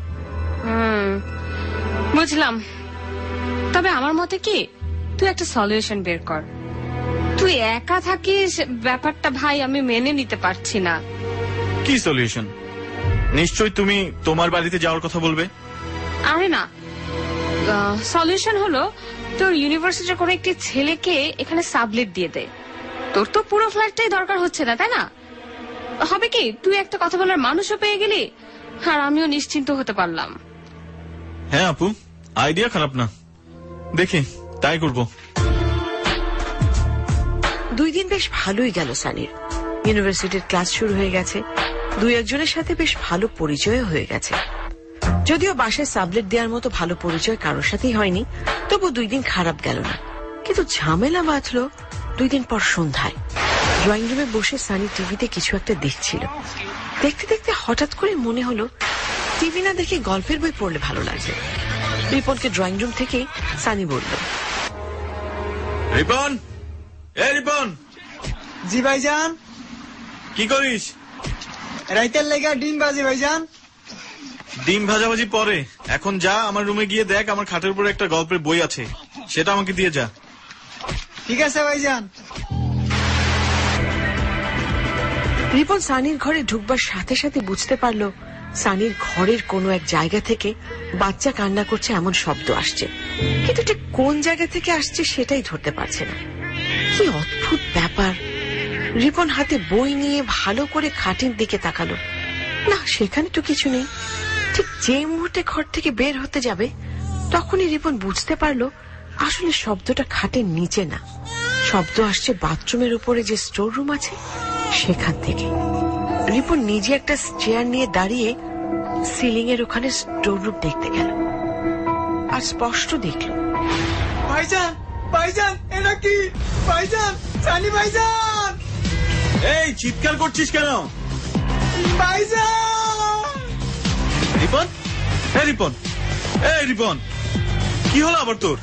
S6: বুঝলাম। তবে আমার মতে কি, তুই একটা সলিউশন বের কর। তুই একা থাকিস ব্যাপারটা ভাই আমি মেনে নিতে পারছি না।
S7: কি সলিউশন? নিশ্চয় তুমি তোমার বাড়িতে যাওয়ার কথা বলবে।
S6: আরে না, সলিউশন হলো তোর ইউনিভার্সিটির কোনো একটি ছেলেকে এখানে সাবলেট দিয়ে দে। তোর তো পুরো ফ্ল্যাটটাই দরকার হচ্ছে না, তাই না? হবে কি, তুই একটা কথা বলার মানুষও পেয়ে গেলি, আর আমিও নিশ্চিন্ত হতে পারলাম।
S7: হ্যাঁ আপু, আইডিয়া খারাপ না, দেখি তাই করব।
S2: 2 দিন বেশ ভালোই গেল সানির। ইউনিভার্সিটির ক্লাস শুরু হয়ে গেছে, 2-1 সাথে বেশ ভালো পরিচয় হয়ে গেছে। যদিও বাসায় সাবলেট দেওয়ার মতো ভালো পরিচয় কারোর সাথেই হয়নি, তবু 2 দিন খারাপ গেল না। কিন্তু ঝামেলা বাঁধল 2 দিন পর সন্ধ্যায়। ড্রয়িং রুমে বসে সানি টিভিতে কিছু একটা দেখছিল। দেখতে দেখতে হঠাৎ করে মনে হলো টিভি না দেখে গল্পের বই পড়লে ভালো লাগবে। রিপনকে ড্রয়িং রুম থেকে সানি বলল,
S7: রিপন, এই রিপন।
S9: জি ভাইজান।
S7: কি করিস?
S9: রাইতের লেগা ডিম ভাজি ভাইজান।
S7: ডিম ভাজাভাজি পরে, এখন যা আমার রুমে গিয়ে দেখ আমার খাটের উপরে একটা গল্পের বই আছে, সেটা আমাকে দিয়ে যা।
S9: ঠিক আছে ভাইজান।
S2: রিপন সানির ঘরে ঢুকবার সাথে সাথে বুঝতে পারল সানির ঘরের কোনো এক জায়গা থেকে বাচ্চা কান্না করছে এমন শব্দ আসছে, কিন্তু ঠিক কোন জায়গা থেকে আসছে সেটাই ধরতে পারছে না। কি অদ্ভুত ব্যাপার। রিপন হাতে বই নিয়ে ভালো করে খাটের দিকে তাকালো, না সেখানে তো কিছু নেই। ঠিক যে মুহূর্তে ঘর থেকে বের হতে যাবে তখনই রিপন বুঝতে পারলো আসলে শব্দটা খাটের নিচে না, শব্দ আসছে বাথরুমের উপরে যে স্টোর রুম আছে সেখান থেকে। রিপন নিজে একটা চেয়ার নিয়ে দাঁড়িয়ে সিলিং এর ওখানে স্টোর রুম দেখতে গেল আর স্পষ্ট দেখল।
S9: ভাইজান ভাইজান এটা কি? ভাইজান সানি ভাইজান।
S7: এই চিৎকার করছিস কেন?
S9: ভাইজান।
S7: রিপন, এই রিপন, এই রিপন, কি হলো আবার তোর?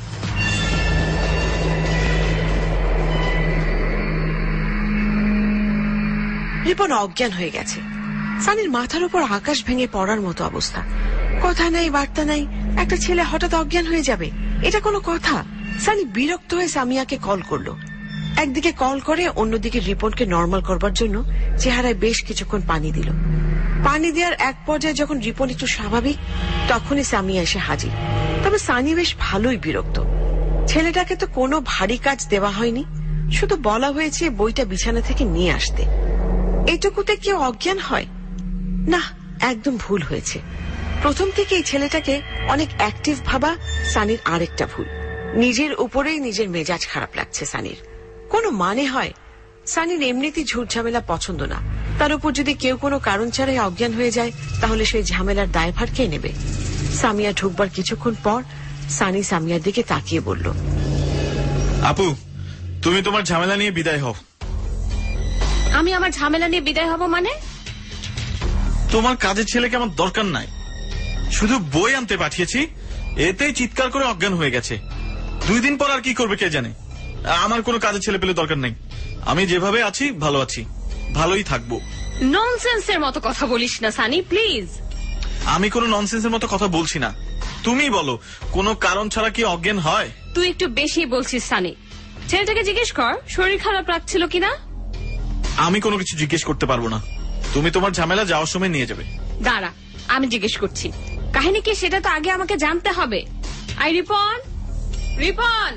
S2: রিপন অজ্ঞান হয়ে গেছে। সানির মাথার উপর আকাশ ভেঙে পড়ার মতো অবস্থা। কথা নাই বার্তা নাই, একটা ছেলে হঠাৎ অজ্ঞান হয়ে যাবে, এটা কোনো কথা? সানি বিরক্ত হয়ে সামিয়াকে কল করলো। একদিকে কল করে অন্যদিকে রিপনকে নর্মাল করবার জন্য চেহারায় বেশ কিছুক্ষণ পানি দিল। পানি দেওয়ার এক পর্যায়ে যখন রিপন একটু স্বাভাবিক তখনই সামিয়া এসে হাজির। তবে সানি বেশ ভালোই বিরক্ত। ছেলেটাকে তো কোনো ভারী কাজ দেওয়া হয়নি, শুধু বলা হয়েছে বইটা বিছানা থেকে নিয়ে আসতে। এটুকুতে কেউ অজ্ঞান হয় না, একদম ভুল হয়েছে। প্রথম থেকে এই ছেলেটাকে অনেক অ্যাক্টিভ ভাবা সানির আরেকটা ভুল। নিজের উপরেই নিজের মেজাজ খারাপ লাগছে সানির। কোনো মানে হয়? সানির এমনিতেই ঝুট ঝামেলা পছন্দ না, তার উপর যদি কেউ কোনো কারণ ছাড়াই অজ্ঞান হয়ে যায় তাহলে সেই ঝামেলার দায়ভার কে নেবে? সামিয়া ঢুকবার কিছুক্ষণ পর সানি সামিয়ার দিকে তাকিয়ে বলল,
S7: আপু তুমি তোমার ঝামেলা নিয়ে বিদায় হও।
S6: আমি আমার ঝামেলা নিয়ে বিদায় হব মানে?
S7: তোমার কাজের ছেলেকে আমার দরকার নাই, শুধু বই আনতে পাঠিয়েছি, এতেই চিৎকার করে অজ্ঞান হয়ে গেছে। 2 দিন পর আর কি করবে কে জানে। আমার কোনো কাজের ছেলে পেলে দরকার নেই, আমি যেভাবে আছি ভালো আছি, ভালোই থাকবো।
S6: ননসেন্সের মতো কথা বলিস না সানি, প্লিজ।
S7: আমি কোনো ননসেন্সের মতো কথা বলছি না, তুমি বলো কোনো কারণ ছাড়া কি অজ্ঞান হয়?
S6: তুই একটু বেশি বলছিস সানি। ছেলেটাকে জিজ্ঞেস কর শরীর খারাপ লাগছিল কিনা।
S7: আমি কোনো কিছু জিজ্ঞেস করতে পারবো না, তুমি তোমার ঝামেলা যাওয়ার সময় নিয়ে যাবে।
S6: দাঁড়া, আমি জিজ্ঞেস করছি। কাহিনী কি সেটা তো আগে আমাকে জানতে হবে। আই রিপন, রিপন।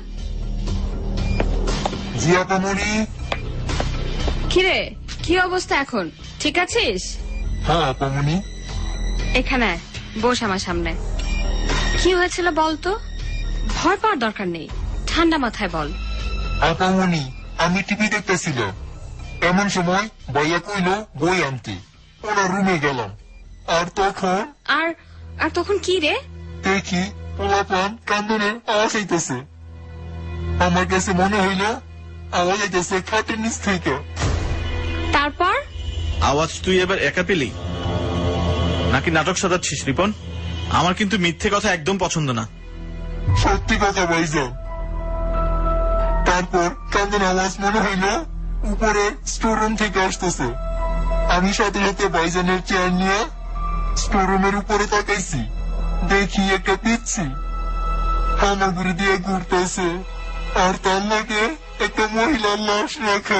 S10: জি আপামনি।
S6: কিরে, কি অবস্থা এখন? ঠিক আছিস?
S10: হ্যাঁ আপামনি।
S6: এখানে বস আমার সামনে। কি হয়েছিল বলতো? ভয় পাওয়ার দরকার নেই, ঠান্ডা মাথায় বল।
S10: আপামনি আমি টিভি দেখতেছিলাম, এমন সময় ভাইয়া কইল বই আনতে, ওনার রুমে গেলাম। আর তখন
S6: কি রে?
S10: দেখি পোলাপান কান্দনের আওয়াজ হইতেছে। আমার কাছে মনে হইল আওয়াজ হইতেছে খাটের নিচ থেকে।
S6: তারপর
S7: আওয়াজ তুই এবার একা পেলি নাকি নাটক সাজাচ্ছিস রিপন? আমার কিন্তু মিথ্যে কথা একদম পছন্দ না।
S10: সত্যি কথা ভাইজান। তারপর কান্দন আওয়াজ মনে হইল উপরে স্টোর রুম থেকে আসতেছে। আমি সাথে সাথে ভাইজানের চেয়ার নিয়ে স্টোর রুমের উপরে তাকাইছি, দেখি একটা পিচ্ছি হামাগুড়ি দিয়ে ঘুরতেছে, আর তার লাগে একটা মহিলার লাশ রাখা।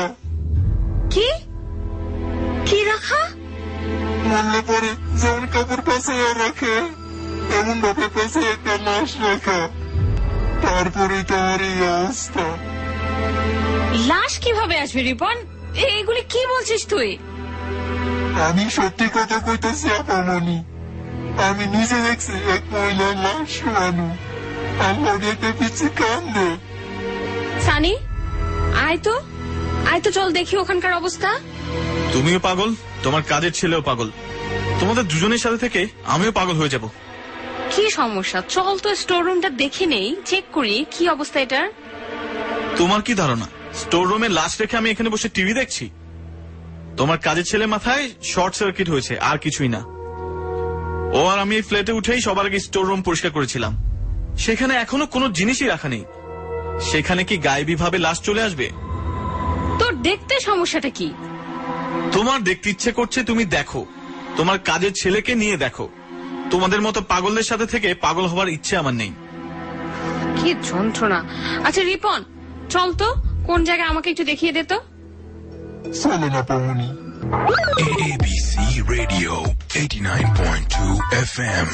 S6: কি রাখা?
S10: মরলে পরে যেমন কাপড় পেঁচাইয়া রাখে এমন ভাবে পেঁচে একটা লাশ রাখা। তারপরে তোমার এই অবস্থা।
S6: লাশ কিভাবে আসবে রিপন? এগুলি কি বলছিস তুই?
S10: আমি সত্যি কথা কইতেছি আপামনি, আমি নিজে দেখছি এক মহিলার লাশ শোয়ানো, আমার একটা পিচ্ছি কান্দে।
S6: সানি আয় তো চল দেখি ওখানকার অবস্থা।
S7: তুমিও পাগল, তোমার কাজের ছেলেও পাগল, তোমাদের দুজনের সাথে থেকে আমিও পাগল হয়ে যাব।
S6: কি সমস্যা? চল তো স্টোর রুমটা দেখে নেই, চেক করি কি অবস্থা এটার।
S7: তোমার কি ধারণা স্টোর রুমে লাশ রেখে আমি এখানে বসে টিভি দেখছি? তোমার কাজের ছেলে মাথায় শর্ট সার্কিট হয়েছে, আর কিছুই না। ও আর আমি এই ফ্ল্যাটে উঠেই সবার আগে স্টোর রুম পরিষ্কার করেছিলাম, সেখানে এখনো কোনো জিনিসই রাখা নেই। সেখানে কি গায়েবী ভাবে লাশ চলে আসবে?
S6: তোর দেখতে সমস্যাটা কি?
S7: তোমার দেখতে ইচ্ছে করছে, তুমি দেখো। তোমার কাজের ছেলেকে নিয়ে দেখো। তোমাদের মতো পাগলদের সাথে থেকে পাগল হবার ইচ্ছে আমার নেই।
S6: কি যন্ত্রণা। আচ্ছা রিপন, চল তো, কোন জায়গায় আমাকে একটু দেখিয়ে দে তো।
S10: চলো না পামুনি।
S3: ABC Radio 89.2 FM.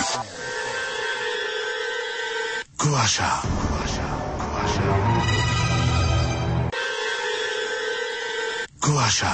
S3: কুয়াশা। কুয়াশা।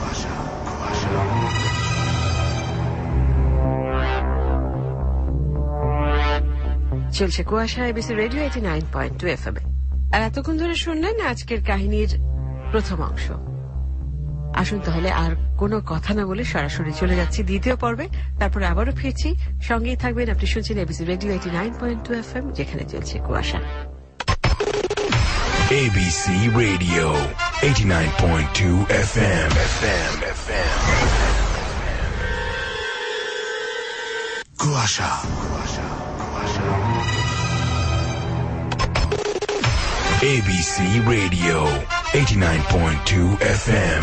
S2: চলছে কুয়াশা, এবিসি রেডিও 89.2 FM। আর এতক্ষণ ধরে শুনলেন আজকের কাহিনীর প্রথম অংশ। আসুন তাহলে আর কোনো কথা না বলে সরাসরি চলে যাচ্ছি দ্বিতীয় পর্বে, তারপরে আবারও ফিরছি। সঙ্গেই থাকবেন, আপনি শুনছেন এবিসি রেডিও 89.2 FM, যেখানে চলছে কুয়াশা।
S3: ABC Radio 89.2 FM. কুয়াশা। ABC Radio 89.2 FM.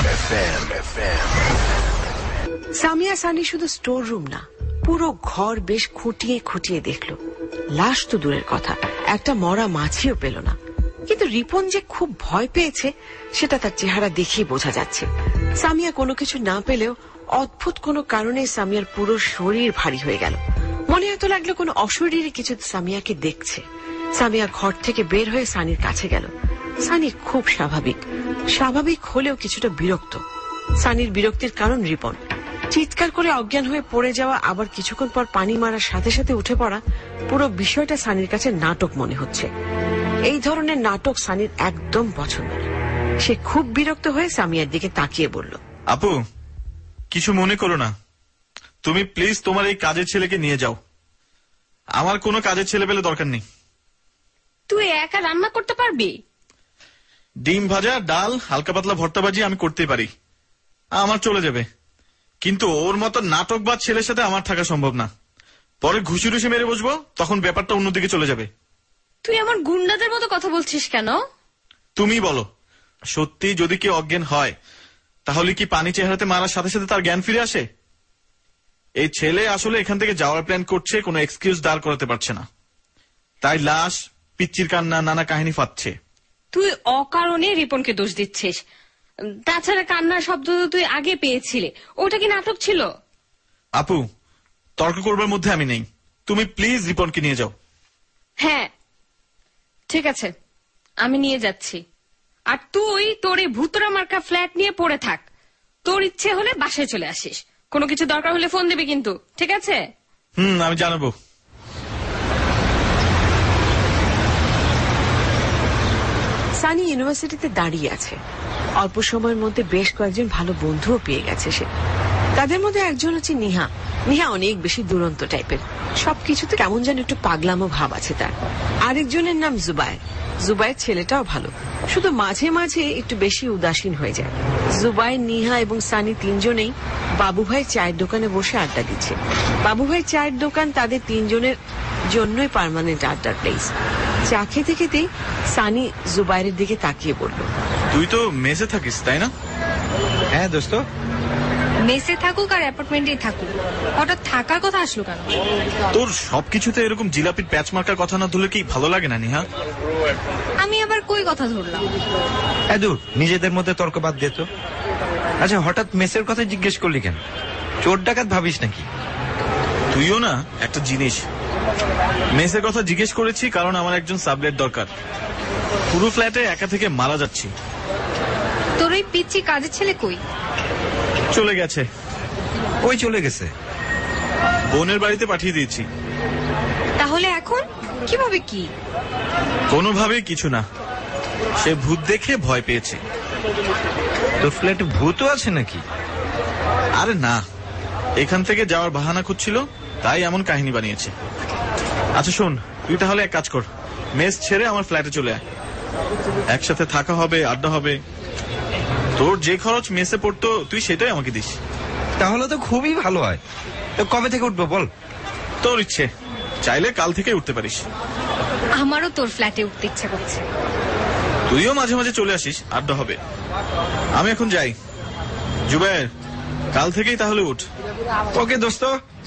S2: Samia Sunny শুধু স্টোর রুম না, পুরো ঘর বেশ খুঁটিয়ে খুঁটিয়ে দেখল। লাশ তো দূরের কথা, একটা মরা মাছিও পেল না। কিন্তু রিপন যে খুব ভয় পেয়েছে সেটা তার চেহারা দেখেই বোঝা যাচ্ছে। সামিয়া কোনো কিছু না পেলেও অদ্ভুত কোনো কারণে সামিয়ার পুরো শরীর ভারী হয়ে গেল। মনে হতে লাগলো কোনো অশরীরী কিছু সামিয়াকে দেখছে। সামিয়া ঘর থেকে বের হয়ে সানির কাছে গেল। সানি খুব স্বাভাবিক হলেও কিছুটা বিরক্ত। সানির বিরক্তির কারণ রিপন। চিৎকার করে অজ্ঞান হয়ে পড়ে যাওয়া, আবার কিছুক্ষণ পর পানি মারার সাথে সাথে উঠে পড়া, পুরো বিষয়টা সানির কাছে নাটক মনে হচ্ছে। এই ধরনের নাটক সানির একদম পছন্দ না। সে খুব বিরক্ত হয়ে সামিয়ার দিকে তাকিয়ে বলল,
S7: আপু, কিছু মনে করো না। তুমি প্লিজ তোমার এই কাজের ছেলেকে নিয়ে যাও। আমার কোনো কাজের ছেলে পেলে দরকার নেই।
S6: তুই একা রান্না করতে পারবি?
S7: ডিম ভাজা, ডাল, হালকা পাতলা ভর্তা ভাজি আমি করতে পারি, আমার চলে যাবে। কিন্তু ওর মতো নাটকবাজ ছেলের সাথে আমার থাকা সম্ভব না। পরে ঘুষি টুসি মেরে বসবো, তখন ব্যাপারটা অন্যদিকে চলে যাবে।
S6: তুই আমার গুন্ডাদের মতো কথা বলছিস কেন?
S7: তুমি বলো, সত্যি যদি কেউ অজ্ঞান হয় তাহলে কি পানি চেহারাতে মারার সাথে সাথে তার জ্ঞান ফিরে আসে? এই ছেলে আসলে এখান থেকে যাওয়ার প্ল্যান করছে, কোনো এক্সকিউজ দাঁড় করাতে পারছে না, তাই লাশ, পিচ্চির কান্না, নানা কাহিনী ফাঁদছে।
S6: তুই অকারণে রিপনকে দোষ দিচ্ছিস। তাছাড়া কান্নার শব্দ তুই আগে পেয়েছিলে, ওটা কি নাটক ছিল?
S7: আপু, তর্ক করবার মধ্যে আমি নেই। তুমি প্লিজ রিপনকে নিয়ে যাও।
S6: হ্যাঁ ঠিক আছে, আমি নিয়ে যাচ্ছি। আর তুই তোর এই ভুতুরা মার্কা ফ্ল্যাট নিয়ে পড়ে থাক। তোর ইচ্ছে হলে বাসায় চলে আসিস। কোনো কিছু দরকার হলে ফোন দিবি কিন্তু, ঠিক আছে?
S7: আমি জানাবো।
S2: সানি ইউনিভার্সিটিতে দাঁড়িয়ে আছে। অল্প সময়ের মধ্যে বেশ কয়েকজন ভালো বন্ধুও পেয়ে গেছে সে। তাদের মধ্যে একজন হচ্ছে নিহা। নিহা অনেক বেশি দুরন্ত টাইপের, সবকিছুতে কেমন যেন একটু পাগলামো ভাব আছে তার। আরেকজনের নাম জুবায়ের। জুবায়ের ছেলেটাও ভালো, শুধু মাঝে মাঝে একটু বেশি উদাসীন হয়ে যায়। জুবায়ের, নিহা এবং সানি তিনজনেই বাবুভাই চায়ের দোকানে বসে আড্ডা দিচ্ছে। বাবুভাই চায়ের দোকান তাদের তিনজনের জন্যই পার্মানেন্ট আড্ডার প্লেস। চা খেতে খেতেই সানি জুবায়ের দিকে তাকিয়ে বলল,
S7: তুই তো মেসে থাকিস তাই না?
S11: হ্যাঁ দোস্ত,
S6: মেসে থাকুক আর অ্যাপার্টমেন্টেই থাকুক, হঠাৎ থাকার কথা আসলো কেন?
S7: তোর সবকিছুতে এরকম জিলাপির প্যাচ মার্কার কথা না ধরলে কি ভালো লাগে না নিহা?
S6: আমি আবার কই কথা ধরলাম?
S11: দূর, নিজেদের মধ্যে তর্ক বাদ দে তো। আচ্ছা, হঠাৎ মেসের কথা জিজ্ঞেস করলি কেন? চোর ডাকাত ভাবিস নাকি?
S7: তুইও না একটা জিনিস। মেসের কথা জিজ্ঞেস করেছি কারণ আমার একজন সাবলেট দরকার। পুরো ফ্ল্যাটে একা থেকে মারা যাচ্ছি।
S6: তোর ওই পিচ্চি কাজের ছেলে কই?
S7: চলে গেছে।
S11: ওই চলে গেছে?
S7: বোনের বাড়িতে পাঠিয়ে দিয়েছি।
S6: তাহলে এখন কিভাবে কি?
S7: কোনোভাবেই কিছু না, সে ভূত দেখে ভয় পেয়েছে।
S11: তোর ফ্ল্যাটে ভূতও আছে নাকি?
S7: আরে না, এখান থেকে যাওয়ার বাহানা খুঁজছিল, তাই এমন কাহিনী বানিয়েছে। আচ্ছা শোন, তুই তাহলে এক কাজ কর, মেস ছেড়ে আমার ফ্ল্যাটে চলে আয়। একসাথে থাকা হবে, আড্ডা হবে। তোর যে খরচ মেসে পড়তো তুই সেটাই আমাকে দিস।
S11: তাহলে তো খুবই ভালো হয়। তো কবে থেকে উঠবো বল?
S7: তোর ইচ্ছে, চাইলে কাল থেকে উঠতে পারিস।
S6: আমারও তোর ফ্ল্যাটে উঠতে ইচ্ছা করছে।
S7: তুইও মাঝে মাঝে চলে আসিস, আড্ডা হবে। আমি এখন যাই। জুবায়ের, কাল থেকেই তাহলে উঠ।
S11: ওকে দোস্ত।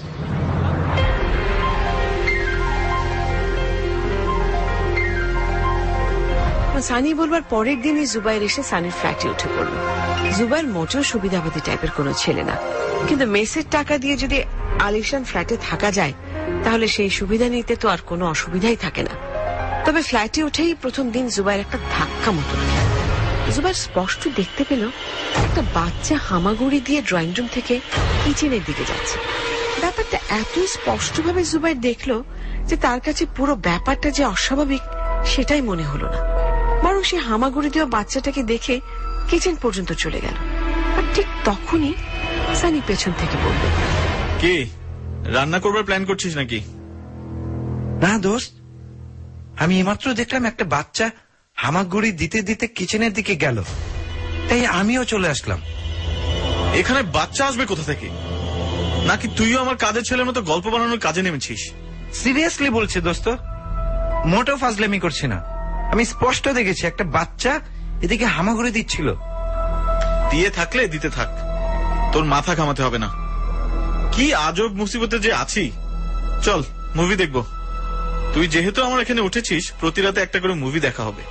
S2: সানি বলবার পরের দিনই জুবাইর এসে সানির ফ্ল্যাটে উঠে পড়ল। জুবাইর মোটেও সুবিধাবাদী টাইপের কোনো ছেলে না, কিন্তু মেসের টাকা দিয়ে যদি আলিশান ফ্ল্যাটে থাকা যায় তাহলে সেই সুবিধা নিতে তো আর কোনো অসুবিধাই থাকে না। তবে ফ্ল্যাটে উঠেই প্রথম দিন জুবাইর একটা ধাক্কা মতো। জুবাইর স্পষ্ট দেখতে পেল একটা বাচ্চা হামাগুড়ি দিয়ে ড্রয়িং রুম থেকে কিচেনের দিকে যাচ্ছে। ব্যাপারটা এত স্পষ্টভাবে জুবাইর দেখলো যে তার কাছে পুরো ব্যাপারটা যে অস্বাভাবিক সেটাই মনে হলো না, বরং সে হামাগুড়ি দিয়ে বাচ্চাটাকে দেখে কিচেন পর্যন্ত চলে গেল। আর ঠিক তখনই সানি পেছন থেকে বলল,
S7: কি রান্না করবার প্ল্যান করছিস নাকি?
S11: না দোস্ত, আমি এইমাত্র দেখলাম একটা বাচ্চা হামাগুড়ি দিতে দিতে কিচেনের দিকে গেল, তাই আমিও চলে আসলাম।
S7: এখানে বাচ্চা আসবে কোথা থেকে? নাকি তুইও আমার কাজের ছেলের মতো গল্প বানানোর কাজে নেমেছিস?
S11: সিরিয়াসলি বলছি দোস্ত, মোটেও ফাজলামি করছি না। আমি স্পষ্ট দেখেছি একটা বাচ্চা এদিকে হামাগুড়ি দিচ্ছিল।
S7: দিয়ে থাকলে দিতে থাক, তোর মাথা ঘামাতে হবে না। কি আজব মুসিবতে যে আছি। চল মুভি দেখবো। তুই যেহেতু আমার এখানে উঠেছিস, প্রতি রাতে একটা করে মুভি দেখা হবে।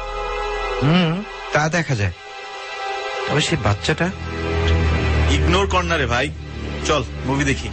S11: তা দেখা যায়, তবে সেই বাচ্চাটা
S7: ইগনোর কর না রে ভাই। চল মুভি দেখি।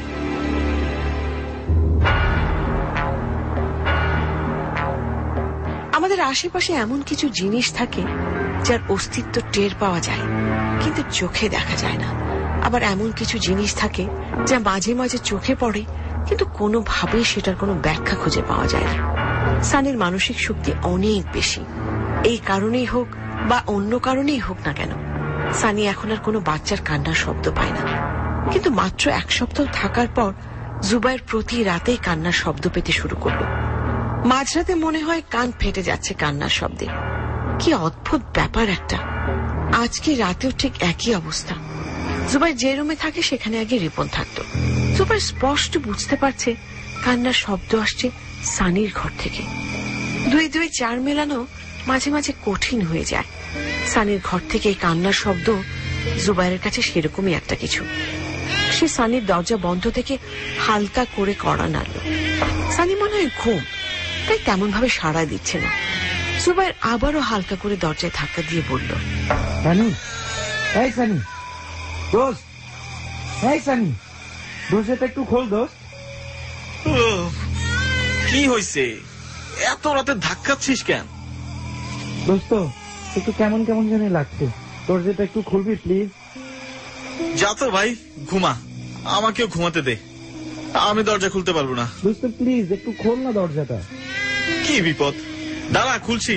S2: আমাদের আশেপাশে এমন কিছু জিনিস থাকে যার অস্তিত্ব টের পাওয়া যায় কিন্তু চোখে দেখা যায় না। আবার এমন কিছু জিনিস থাকে যা মাঝে মাঝে চোখে পড়ে কিন্তু কোনোভাবেই সেটার কোনো ব্যাখ্যা খুঁজে পাওয়া যায় না। সানির মানসিক শক্তি অনেক বেশি। এই কারণেই হোক বা অন্য কারণেই হোক না কেন, সানি এখন আর কোনো বাচ্চার কান্নার শব্দ পায় না। কিন্তু মাত্র এক সপ্তাহ থাকার পর জুবাইর প্রতি রাতেই কান্নার শব্দ পেতে শুরু করলো। মাঝরাতে মনে হয় কান ফেটে যাচ্ছে কান্নার শব্দে। কি অদ্ভুত ব্যাপার একটা। আজকে রাতেও ঠিক একই অবস্থা। জুবাইর যে রুমে থাকে সেখানে আগে রিপন থাকতো। জুবাইর স্পষ্ট বুঝতে পারছে কান্নার শব্দ আসছে সানির ঘর থেকে। 2-2 4 মেলানো মাঝে মাঝে কঠিন হয়ে যায়। সানির ঘর থেকে এই কান্নার শব্দ জুবাইরের কাছে সেরকমই একটা কিছু। সে সানির দরজা বন্ধ থেকে হালকা করে কড়া নাড়ল। সানি মনে হয় ঘুম, তাই তেমন ভাবে সাড়া দিচ্ছে না। জুবাইর আবারও হালকা করে দরজায় ধাক্কা দিয়ে বলল,
S11: সানি, এই সানি, দোস্ত, এই সানি, দরজাটা একটু খোল দোস্ত।
S7: কি হয়েছে? এত রাতে ধাক্কাচ্ছিস কেন?
S11: দোস্ত, একটু কেমন কেমন যেন লাগছে, দরজাটা একটু খুলবি প্লিজ?
S7: যা তো ভাই, ঘুমা, আমাকেও ঘুমাতে দে। আমি দরজা খুলতে পারবো না।
S11: দোস্ত প্লিজ একটু খোল না দরজাটা।
S7: কি বিপদ? দাঁড়া, খুলছি।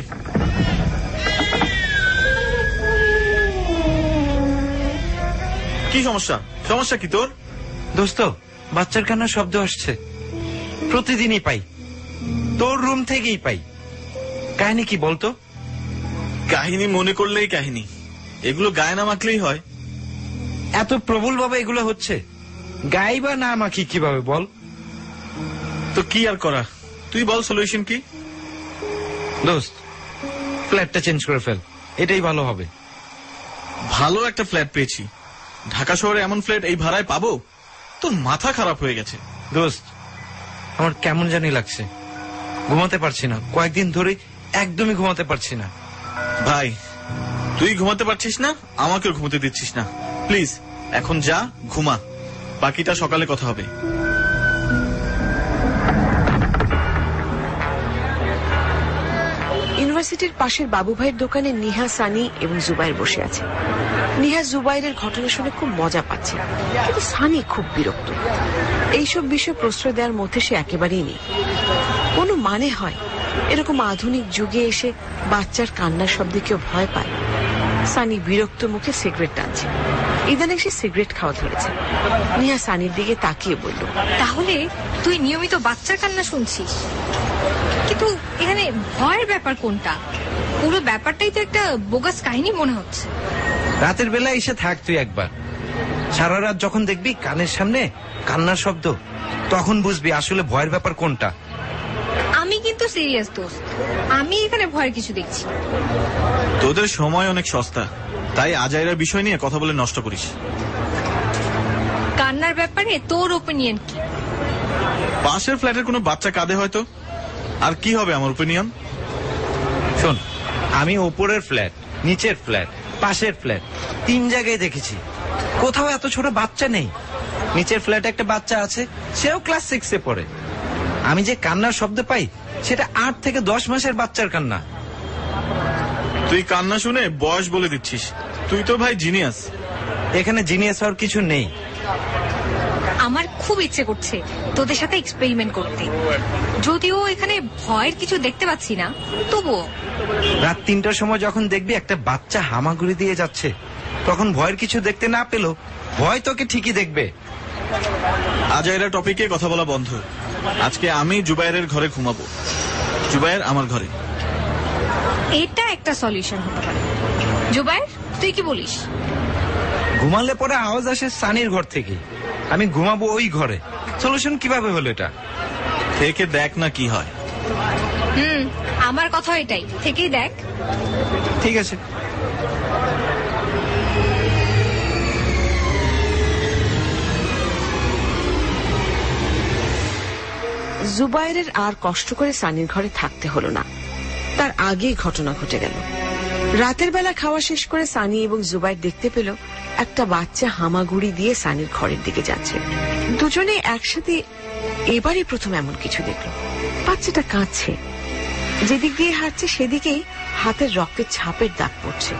S7: কি সমস্যা? সমস্যা কি তোর?
S11: দোস্ত, বাচ্চার কান্নার শব্দ আসছে, প্রতিদিনই পাই, তোর রুম থেকেই পাই। কাহিনী কি বলতো?
S7: কাহিনী মনে করলেই কাহিনী, এগুলো গায়ে না মাখলেই হয়।
S11: এত প্রবল ভাবে এগুলো হচ্ছে, গাই বা না মাখি কিভাবে বল?
S7: তো কি আর করা, তুই বল সলিউশন কি?
S11: দোস্ত, ফ্ল্যাটটা চেঞ্জ করে ফেল, এটাই ভালো হবে।
S7: ভালো একটা ফ্ল্যাট পেয়েছি। ঢাকা শহরে এমন ফ্ল্যাট এই ভাড়ায় পাবো? তোর মাথা খারাপ হয়ে গেছে।
S11: দোস্ত, আমার কেমন জানি লাগছে, ঘুমাতে পারছি না, কয়েকদিন ধরে একদমই ঘুমাতে পারছি না।
S7: ভাই, তুই ঘুমাতে পারছিস না, আমাকেও ঘুমাতে দিচ্ছিস না। প্লিজ এখন যা, ঘুমা, বাকিটা সকালে কথা হবে।
S2: ইউনিভার্সিটির পাশের বাবু ভাইয়ের দোকানে নিহা, সানি এবং জুবাইর বসে আছে। নিহা জুবাইরের ঘটনা শুনে খুব মজা পাচ্ছে, কিন্তু সানি খুব বিরক্ত। এইসব বিষয় প্রশ্রয় দেওয়ার মধ্যে সে একেবারেই নেই। কোনো মানে হয় এরকম আধুনিক যুগে এসে বাচ্চার কান্নার শব্দে কেউ ভয় পায়? সানি বিরক্ত মুখে সিগারেট টানছে। ইদানিং সে সিগারেট খাওয়া ধরেছে। নিহা সানির দিকে তাকিয়ে বলল,
S6: তাহলে তুই নিয়মিত বাচ্চার কান্না শুনছিস, কিন্তু এখানে ভয়ের ব্যাপার কোনটা? পুরো ব্যাপারটাই তো একটা বোগাস কাহিনী মনে হচ্ছে।
S11: রাতের বেলা এসে থাক তুই একবার, সারা রাত যখন দেখবি কানের সামনে কান্নার শব্দ, তখন বুঝবি আসলে ভয়ের ব্যাপার কোনটা।
S6: আমি কিন্তু সিরিয়াস দোস্ত, আমি এখানে ভয়ের কিছু দেখছি।
S7: তোদের সময় অনেক সস্তা, তাই আজাইরার বিষয় নিয়ে কথা বলে নষ্ট করিস।
S6: আমার ব্যাপারে তোর ওপিনিয়ন কি?
S7: পাশের ফ্ল্যাটের কোনো বাচ্চা কাঁদে হয়তো, আর কি হবে আমার ওপিনিয়ন?
S11: শোন, আমি ওপরের ফ্ল্যাট, নিচের ফ্ল্যাট, পাশের ফ্ল্যাট 3 জায়গায় দেখেছি, কোথাও এত ছোট বাচ্চা নেই। নিচের ফ্ল্যাটে একটা বাচ্চা আছে, সেও ক্লাস 6-এ পড়ে। আমি যে কান্নার শব্দ পাই সেটা 8 থেকে 10 মাসের বাচ্চার কান্না।
S7: তুই কান্না শুনে বয়স বলে দিচ্ছিস? তুই তো ভাই জিনিয়াস।
S11: এখানে জিনিয়াস হওয়ার কিছু নেই।
S6: আমার খুব ইচ্ছে করছে তোদের সাথে এক্সপেরিমেন্ট করতে, যদিও এখানে ভয়ের কিছু দেখতে পাচ্ছি না, তবুও।
S11: রাত 3টার সময় যখন দেখবি একটা বাচ্চা হামাগুড়ি দিয়ে যাচ্ছে, তখন ভয়ের কিছু দেখতে না পেলেও ভয় তোকে ঠিকই দেখবে।
S7: আজ এরা টপিকে কথা বলা বন্ধ। আজকে আমি জুবাইরের ঘরে ঘুমাবো, জুবাইর আমার ঘরে।
S6: এটা একটা সলিউশন হতে পারে। জুবাইর, তুই কি বলিস?
S11: ঘুমালে পরে আওয়াজ আসে সানির ঘর থেকে, আমি ঘুমাবো ওই ঘরে। সলিউশন কিভাবে হলো এটা?
S7: থেকে দেখ না কি হয়।
S6: আমার কথা এটাই, থেকেই দেখ।
S11: ঠিক আছে।
S2: জুবাইরের আর কষ্ট করে সানির ঘরে থাকতে হলো না, তার আগেই ঘটনা ঘটে গেল। রাতের বেলা খাওয়া শেষ করে সানি এবং জুবাইর দেখতে পেল একটা বাচ্চা হামাগুড়ি দিয়ে সানির ঘরের দিকে যাচ্ছে। দুজনে একসাথে এবারই প্রথম এমন কিছু দেখল। বাচ্চাটা কাঁদছে, যেদিক দিয়ে হাঁটছে সেদিকেই হাতের রক্তের ছাপের দাগ পড়ছে।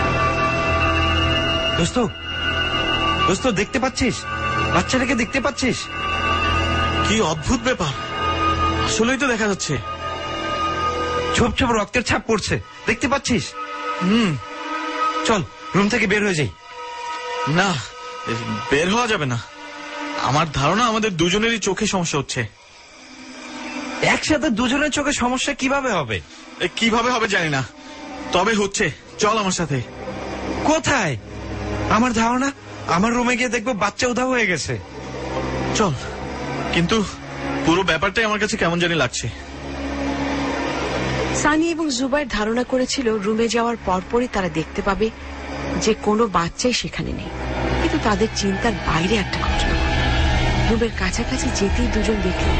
S11: দোস্ত, দেখতে পাচ্ছিস? বাচ্চাটাকে দেখতে পাচ্ছিস?
S7: কি অদ্ভুত ব্যাপার, আসলেই তো দেখা যাচ্ছে।
S11: ছোপ ছোপ রক্তের ছাপ পড়ছে, দেখতে পাচ্ছিস? চল রুম থেকে বের হয়ে যাই।
S7: না, বের হওয়া যাবে না। আমার ধারণা আমাদের দুজনেরই চোখে সমস্যা হচ্ছে।
S11: একসাথে দুজনের চোখে সমস্যা কিভাবে হবে?
S7: কিভাবে হবে জানি না, তবে হচ্ছে। চল আমার সাথে।
S11: কোথায়? আমার ধারণা আমার রুমে গিয়ে দেখবো বাচ্চা উধাও হয়ে গেছে।
S7: চল, কিন্তু পুরো ব্যাপারটাই আমার কাছে কেমন জানি লাগছে।
S2: সানি এবং জুবাইর ধারণা করেছিল রুমে যাওয়ার পরপরই তারা দেখতে পাবে যে কোনো বাচ্চাই সেখানে নেই, কিন্তু তাদের চিন্তার বাইরে একটা ঘটনা। রুমের কাছাকাছি যেতেই দুজন দেখল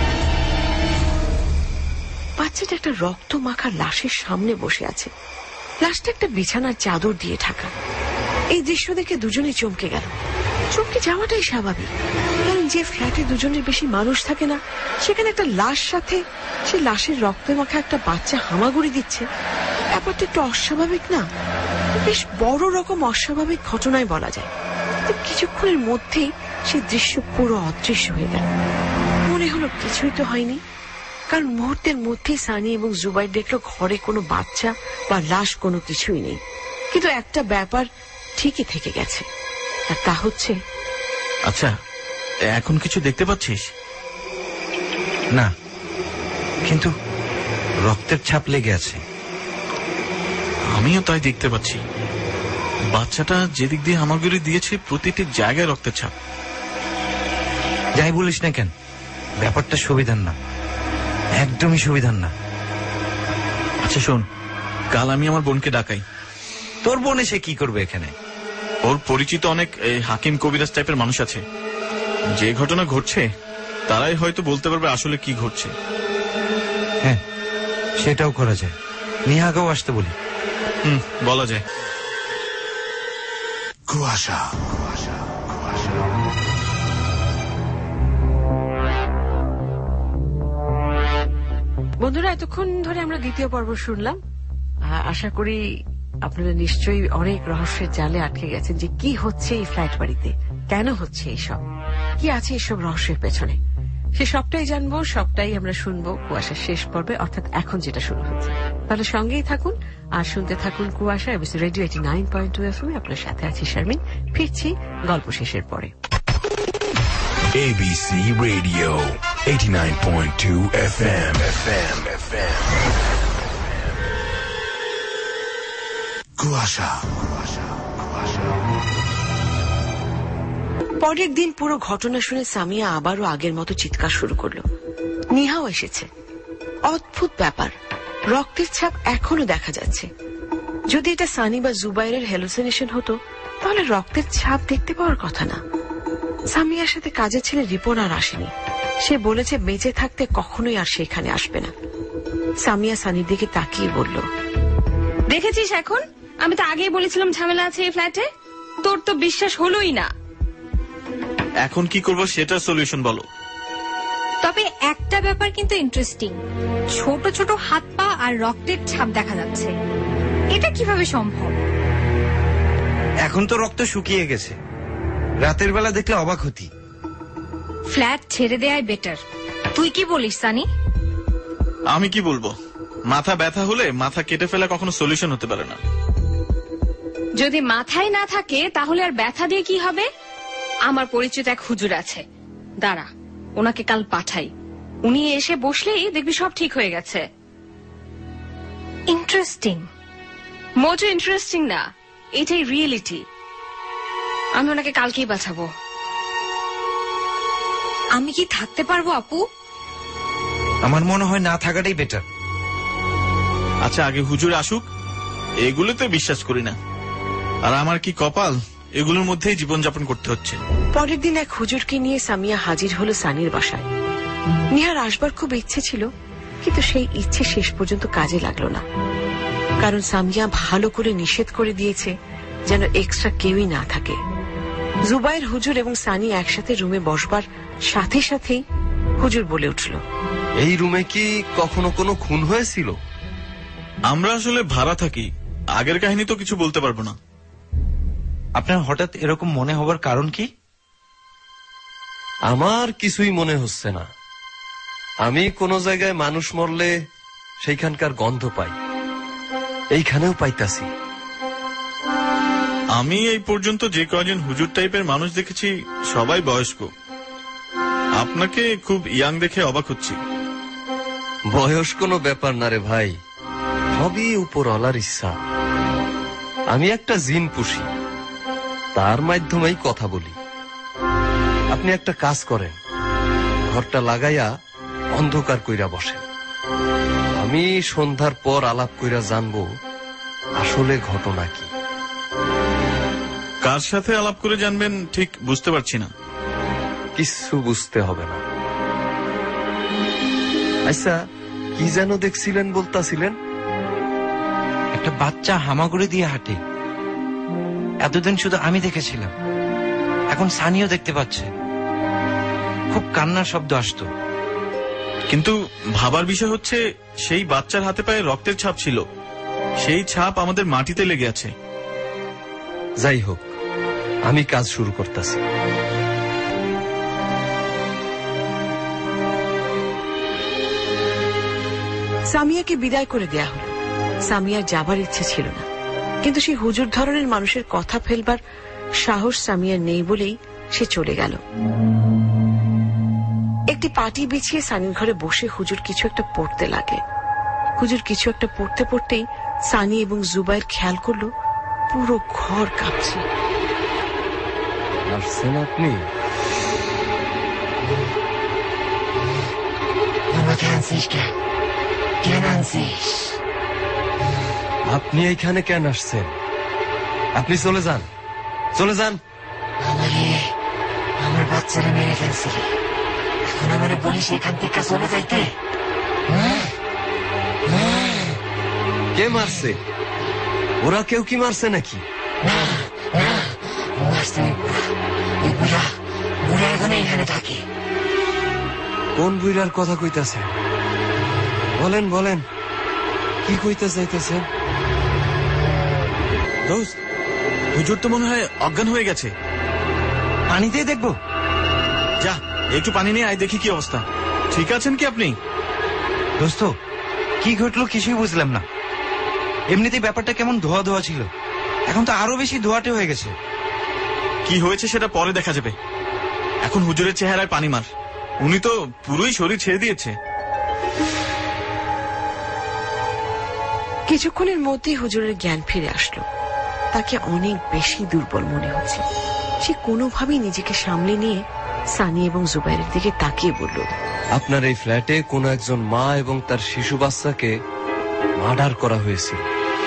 S2: বাচ্চাটা একটা রক্ত মাখা লাশের সামনে বসে আছে। লাশটা একটা বিছানার চাদর দিয়ে ঢাকা। এই দৃশ্য দেখে দুজনেই চমকে গেল। চমকে যাওয়াটাই স্বাভাবিক, কারণ যে ফ্ল্যাটে দুজনের বেশি মানুষ থাকে না, সেখানে একটা লাশ সাথে সে লাশের রক্তে মাখা একটা বাচ্চা হামাগুড়ি দিচ্ছে, ব্যাপারটা একটু অস্বাভাবিক না? বেশ বড় রকম অস্বাভাবিক ঘটনায় বলা যায়। কিছুক্ষণের মধ্যেই সে দৃশ্য পুরো অদৃশ্য হয়ে গেল। মনে হলো কিছুই তো হয়নি, কারণ মুহূর্তের মধ্যেই সানি এবং জুবাইর দেখলো ঘরে কোনো বাচ্চা বা লাশ কোনো কিছুই নেই। কিন্তু একটা ব্যাপার ঠিকই থেকে গেছে, আর তা হচ্ছে।
S7: আচ্ছা, এখন কিছু দেখতে পাচ্ছিস?
S11: না, কিন্তু রক্তের ছাপ লেগে আছে।
S7: আমিও তাই দেখতে পাচ্ছি। বাচ্চাটা যেদিক দিয়ে হামাগুড়ি দিয়েছে প্রতিটি জায়গায় রক্তের ছাপ।
S11: যাই বলিস না কেন, ব্যাপারটা সুবিধার না, একদমই সুবিধার না।
S7: আচ্ছা শোন, কাল আমি আমার বোনকে ডাকাই।
S11: তোর বোন এসে কি করবে এখানে?
S7: ওর পরিচিত অনেক হাকিম কবিরাজ টাইপের মানুষ আছে, যে ঘটনা ঘটছে তারাই হয়তো বলতে পারবে আসলে কি ঘটছে।
S11: হ্যাঁ, সেটাও করা যায়। নিহাকেও আসতে বলি।
S7: বলা যায়।
S3: কুয়াশা।
S2: বন্ধুরা, এতক্ষণ ধরে আমরা দ্বিতীয় পর্ব শুনলাম। আশা করি আপনারা নিশ্চয়ই অনেক রহস্যের জালে আটকে গেছেন যে কি হচ্ছে এই ফ্ল্যাট বাড়িতে, কেন হচ্ছে এইসব, কি আছে এইসব রহস্যের পেছনে। সে সবটাই জানবো, সবটাই আমরা শুনবো কুয়াশার শেষ পর্বে, অর্থাৎ এখন যেটা শুরু হচ্ছে। তাহলে সঙ্গেই থাকুন আর শুনতে থাকুন কুয়াশা, এবিসি রেডিও 89.2 FM। আপনার সাথে আছি শারমিন। ফিরছি গল্প শেষের পরে।
S3: ABC Radio 89.2 FM. কুয়াশা।
S2: পরের দিন পুরো ঘটনা শুনে সামিয়া আবারও আগের মতো চিৎকার শুরু করলো। নিহাও এসেছে। অদ্ভুত ব্যাপার, রক্তের ছাপ এখনো দেখা যাচ্ছে। যদি এটা সানি বা জুবাইরের হ্যালুসিনেশন হতো, তাহলে রক্তের ছাপ দেখতে পাওয়ার কথা না। সামিয়ার সাথে কাজের ছেলে রিপন আর আসেনি। সে বলেছে বেঁচে থাকতে কখনোই আর সেখানে আসবে না। সামিয়া সানির দিকে তাকিয়ে বলল,
S6: দেখেছিস এখন? আমি তো আগেই বলেছিলাম ঝামেলা আছে এই ফ্ল্যাটে। তোর তো বিশ্বাস হলোই না।
S7: এখন কি করবো সেটার সলিউশন বলো।
S12: তবে একটা ব্যাপার কিন্তু ইন্টারেস্টিং, ছোট ছোট হাত পা আর রক্তের ছাপ দেখা যাচ্ছে। এটা কিভাবে সম্ভব?
S11: এখন তো রক্ত শুকিয়ে গেছে, রাতের বেলা দেখলে অবাক হতি।
S12: ফ্ল্যাট ছেড়ে দেয়াই বেটার। তুই কি বলিস সানি?
S7: আমি কি বলবো, মাথা ব্যথা হলে মাথা কেটে ফেলা কখনো সলিউশন হতে পারে না।
S6: যদি মাথায় না থাকে তাহলে আর ব্যথা দিয়ে কি হবে? আমার পরিচিত এক হুজুর আছে, দাঁড়া ওনাকে কাল পাঠাই। উনি এসে বসলেই দেখবি সব ঠিক হয়ে গেছে।
S12: ইন্টারেস্টিং।
S6: মোটো ইন্টারেস্টিং না, এটাই রিয়েলিটি। আমি ওনাকে কালকেই পাঠাবো।
S12: আমি কি থাকতে পারবো আপু?
S11: আমার মনে হয় না থাকাটাই বেটার।
S7: আচ্ছা আগে হুজুর আসুক, এগুলোতে বিশ্বাস করি না। আর আমার কি কপাল, এগুলোর মধ্যেই জীবনযাপন করতে হচ্ছে।
S2: পরের দিন এক হুজুরকে নিয়ে সামিয়া হাজির হলো সানির বাসায়। নিহার আসবার খুব ইচ্ছে ছিল, কিন্তু সেই ইচ্ছে শেষ পর্যন্ত কাজে লাগলো না। কারণ সামিয়া ভালো করে নিষেধ করে দিয়েছে যেন এক্সট্রা কেউই না থাকে। জুবাইর, হুজুর এবং সানি একসাথে রুমে বসবার সাথে সাথেই হুজুর বলে উঠল,
S8: এই রুমে কি কখনো কোনো খুন হয়েছিল?
S7: আমরা আসলে ভাড়া থাকি, আগের কাহিনী তো কিছু বলতে পারবো না।
S11: আপনার হঠাৎ এরকম মনে হবার কারণ কি?
S8: আমার কিছুই মনে হচ্ছে না। আমি কোন জায়গায় মানুষ মরলে সেইখানকার গন্ধ পাই, এইখানেও পাইতাছি।
S7: আমি এই পর্যন্ত যে কয়জন হুজুর টাইপের মানুষ দেখেছি সবাই বয়স্ক। আপনাকে খুব ইয়াং দেখে অবাক হচ্ছি।
S8: বয়স কোনো ব্যাপার না রে ভাই, সবই উপরওয়ালার ইচ্ছা। আমি একটা জিন পুষি, তার মাধ্যমেই কথা বলি। আপনি একটা কাজ করেন, ঘরটা লাগাইয়া অন্ধকার কইরা বসেন। আমি সন্ধ্যার পর আলাপ কইরা জানবো আসলে ঘটনা কি।
S7: কার সাথে আলাপ করে জানবেন ঠিক বুঝতে পারছি না।
S8: কিচ্ছু বুঝতে হবে না। আচ্ছা, কি যেন দেখছিলেন বলতাছিলেন?
S11: একটা বাচ্চা হামাগুড়ি দিয়ে হাঁটে। এতদিন শুধু আমি দেখেছিলাম, এখন সানিও দেখতে পাচ্ছে। খুব কান্নার শব্দ আসতো।
S7: কিন্তু ভাবার বিষয় হচ্ছে সেই বাচ্চার হাতে পায়ে রক্তের ছাপ ছিল, সেই ছাপ আমাদের মাটিতে লেগে আছে।
S8: যাই হোক, আমি কাজ শুরু করতেছি।
S2: সামিয়াকে বিদায় করে দেয়া হলো। সামিয়ার যাবার ইচ্ছে ছিল না, কিন্তু সেই হুজুর ধরনের মানুষের কথা ফেলবার সাহস সামিয়ার নেই বলেই সে চলে গেল। একটি পাটি বিছিয়ে সানির ঘরে বসে হুজুর কিছু একটা পড়তে লাগে। হুজুর কিছু একটা পড়তে পড়তেই সানি এবং জুবাইর খেয়াল করলো পুরো ঘর কাঁপছে।
S8: আসছেন আপনি? আপনি এইখানে কেন আসছেন? আপনি চলে যান, চলে যান।
S13: আমার বাচ্চারা মেরে ফেলছিল, এখন আমার বলিস এখান থেকে চলে যাইতে।
S8: কে মারছে? ওরা কেউ কি মারছে নাকি?
S13: এখানে থাকে।
S8: কোন বুইরার কথা কইতাছে? বলেন বলেন, কি কইতে চাইতেছেন?
S7: দোস্ত, হুজুর তো মনে হয় অজ্ঞান হয়ে গেছে।
S11: পানিতে দেখবো?
S7: যা, একটু পানি নিয়ে আয়, দেখি কি অবস্থা। ঠিক আছেন কি আপনি?
S11: দোস্ত, কি ঘটলো কিছুই বুঝলাম না। এমনিতেই ব্যাপারটা কেমন ধোয়া ধোয়া ছিল, এখন তো আরো বেশি ধোয়াটে হয়ে গেছে।
S7: কি হয়েছে সেটা পরে দেখা যাবে, এখন হুজুরের চেহারায় পানি মার। উনি তো পুরোই শরীর ছেড়ে দিয়েছে।
S2: কিছুক্ষণের মধ্যেই হুজুরের জ্ঞান ফিরে আসলো। তাকে অনেক বেশি দুর্বল মনে হচ্ছে। সে কোনোভাবেই নিজেকে সামলে নিয়ে সানি এবং জুবাইরের দিকে তাকিয়ে বলল,
S8: আপনার এই ফ্ল্যাটে কোন একজন মা এবং তার শিশু বাচ্চাকে মার্ডার করা হয়েছিল।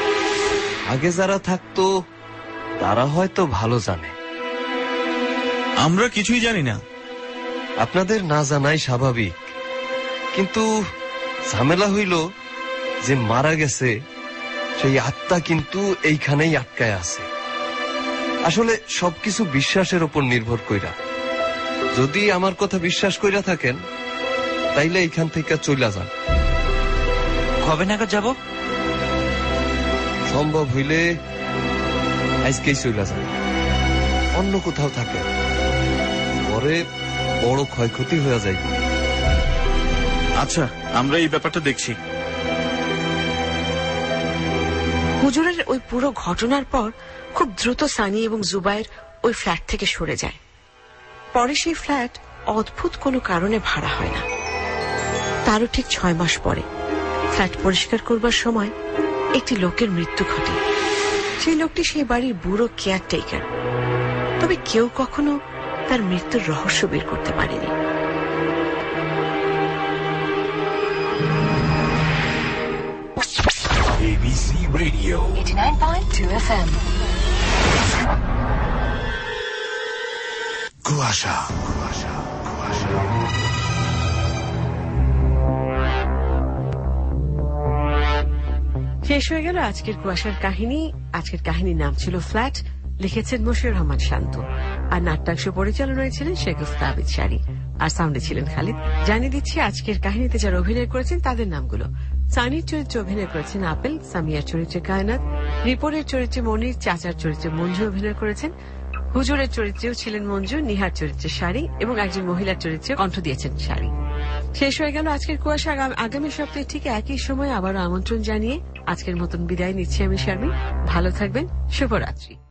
S8: আগে যারা থাকতো তারা হয়তো ভালো জানে।
S7: আমরা কিছুই জানি না।
S14: আপনাদের না জানাই স্বাভাবিক, কিন্তু ঝামেলা হইল যে মারা গেছে সেই আত্মা কিন্তু এইখানেই আটকায় আছে। আসলে সবকিছু বিশ্বাসের উপর নির্ভর কইরা। যদি আমার কথা বিশ্বাস কইরা থাকেন তাইলে এইখান থেকে চলে যান।
S11: কবে নাগাদ যাব?
S14: সম্ভব হইলে আজকেই চলে যান, অন্য কোথাও থাকে, পরে বড় ক্ষয়ক্ষতি হয়ে যায়।
S7: আচ্ছা, আমরা এই ব্যাপারটা দেখছি।
S2: হুজুরের ওই পুরো ঘটনার পর খুব দ্রুত সানি এবং জুবাইর ওই ফ্ল্যাট থেকে সরে যায়। পরে সেই ফ্ল্যাট অদ্ভুত কোনো কারণে ভাড়া হয় না। তারও ঠিক 6 মাস পরে ফ্ল্যাট পরিষ্কার করবার সময় একটি লোকের মৃত্যু ঘটে। সেই লোকটি সেই বাড়ির বুড়ো কেয়ারটেকার, তবে কেউ কখনো তার মৃত্যুর রহস্য বের করতে পারেনি।
S3: ABC Radio
S13: 89.2 FM.
S3: কুয়াশা।
S2: শেষ হয়ে গেল আজকের কুয়াশার কাহিনী। আজকের কাহিনীর নাম ছিল ফ্ল্যাট, লিখেছেন মশিউর রহমান শান্ত, আর নাট্যাংশ পরিচালনায় ছিলেন শেখ আবিদ শাড়ি, আর সাউন্ডে ছিলেন খালিদ। জানিয়ে দিচ্ছি আজকের কাহিনীতে যারা অভিনয় করেছেন তাদের নামগুলো। সানির চরিত্রে অভিনয় করেছেন আপেল, সামিয়ার চরিত্রে কায়নাত, রিপনের চরিত্রে মনির, চাচার চরিত্রে মঞ্জু অভিনয় করেছেন, হুজুরের চরিত্রেও ছিলেন মঞ্জু, নিহার চরিত্রে শাড়ি এবং একজন মহিলার চরিত্রে কণ্ঠ দিয়েছেন শাড়ি। শেষ হয়ে গেল আজকের কুয়াশা। আগামী সপ্তাহে ঠিক একই সময় আবারও আমন্ত্রণ জানিয়ে আজকের মতন বিদায় নিচ্ছি আমি শারমিন। ভালো থাকবেন, শুভরাত্রি।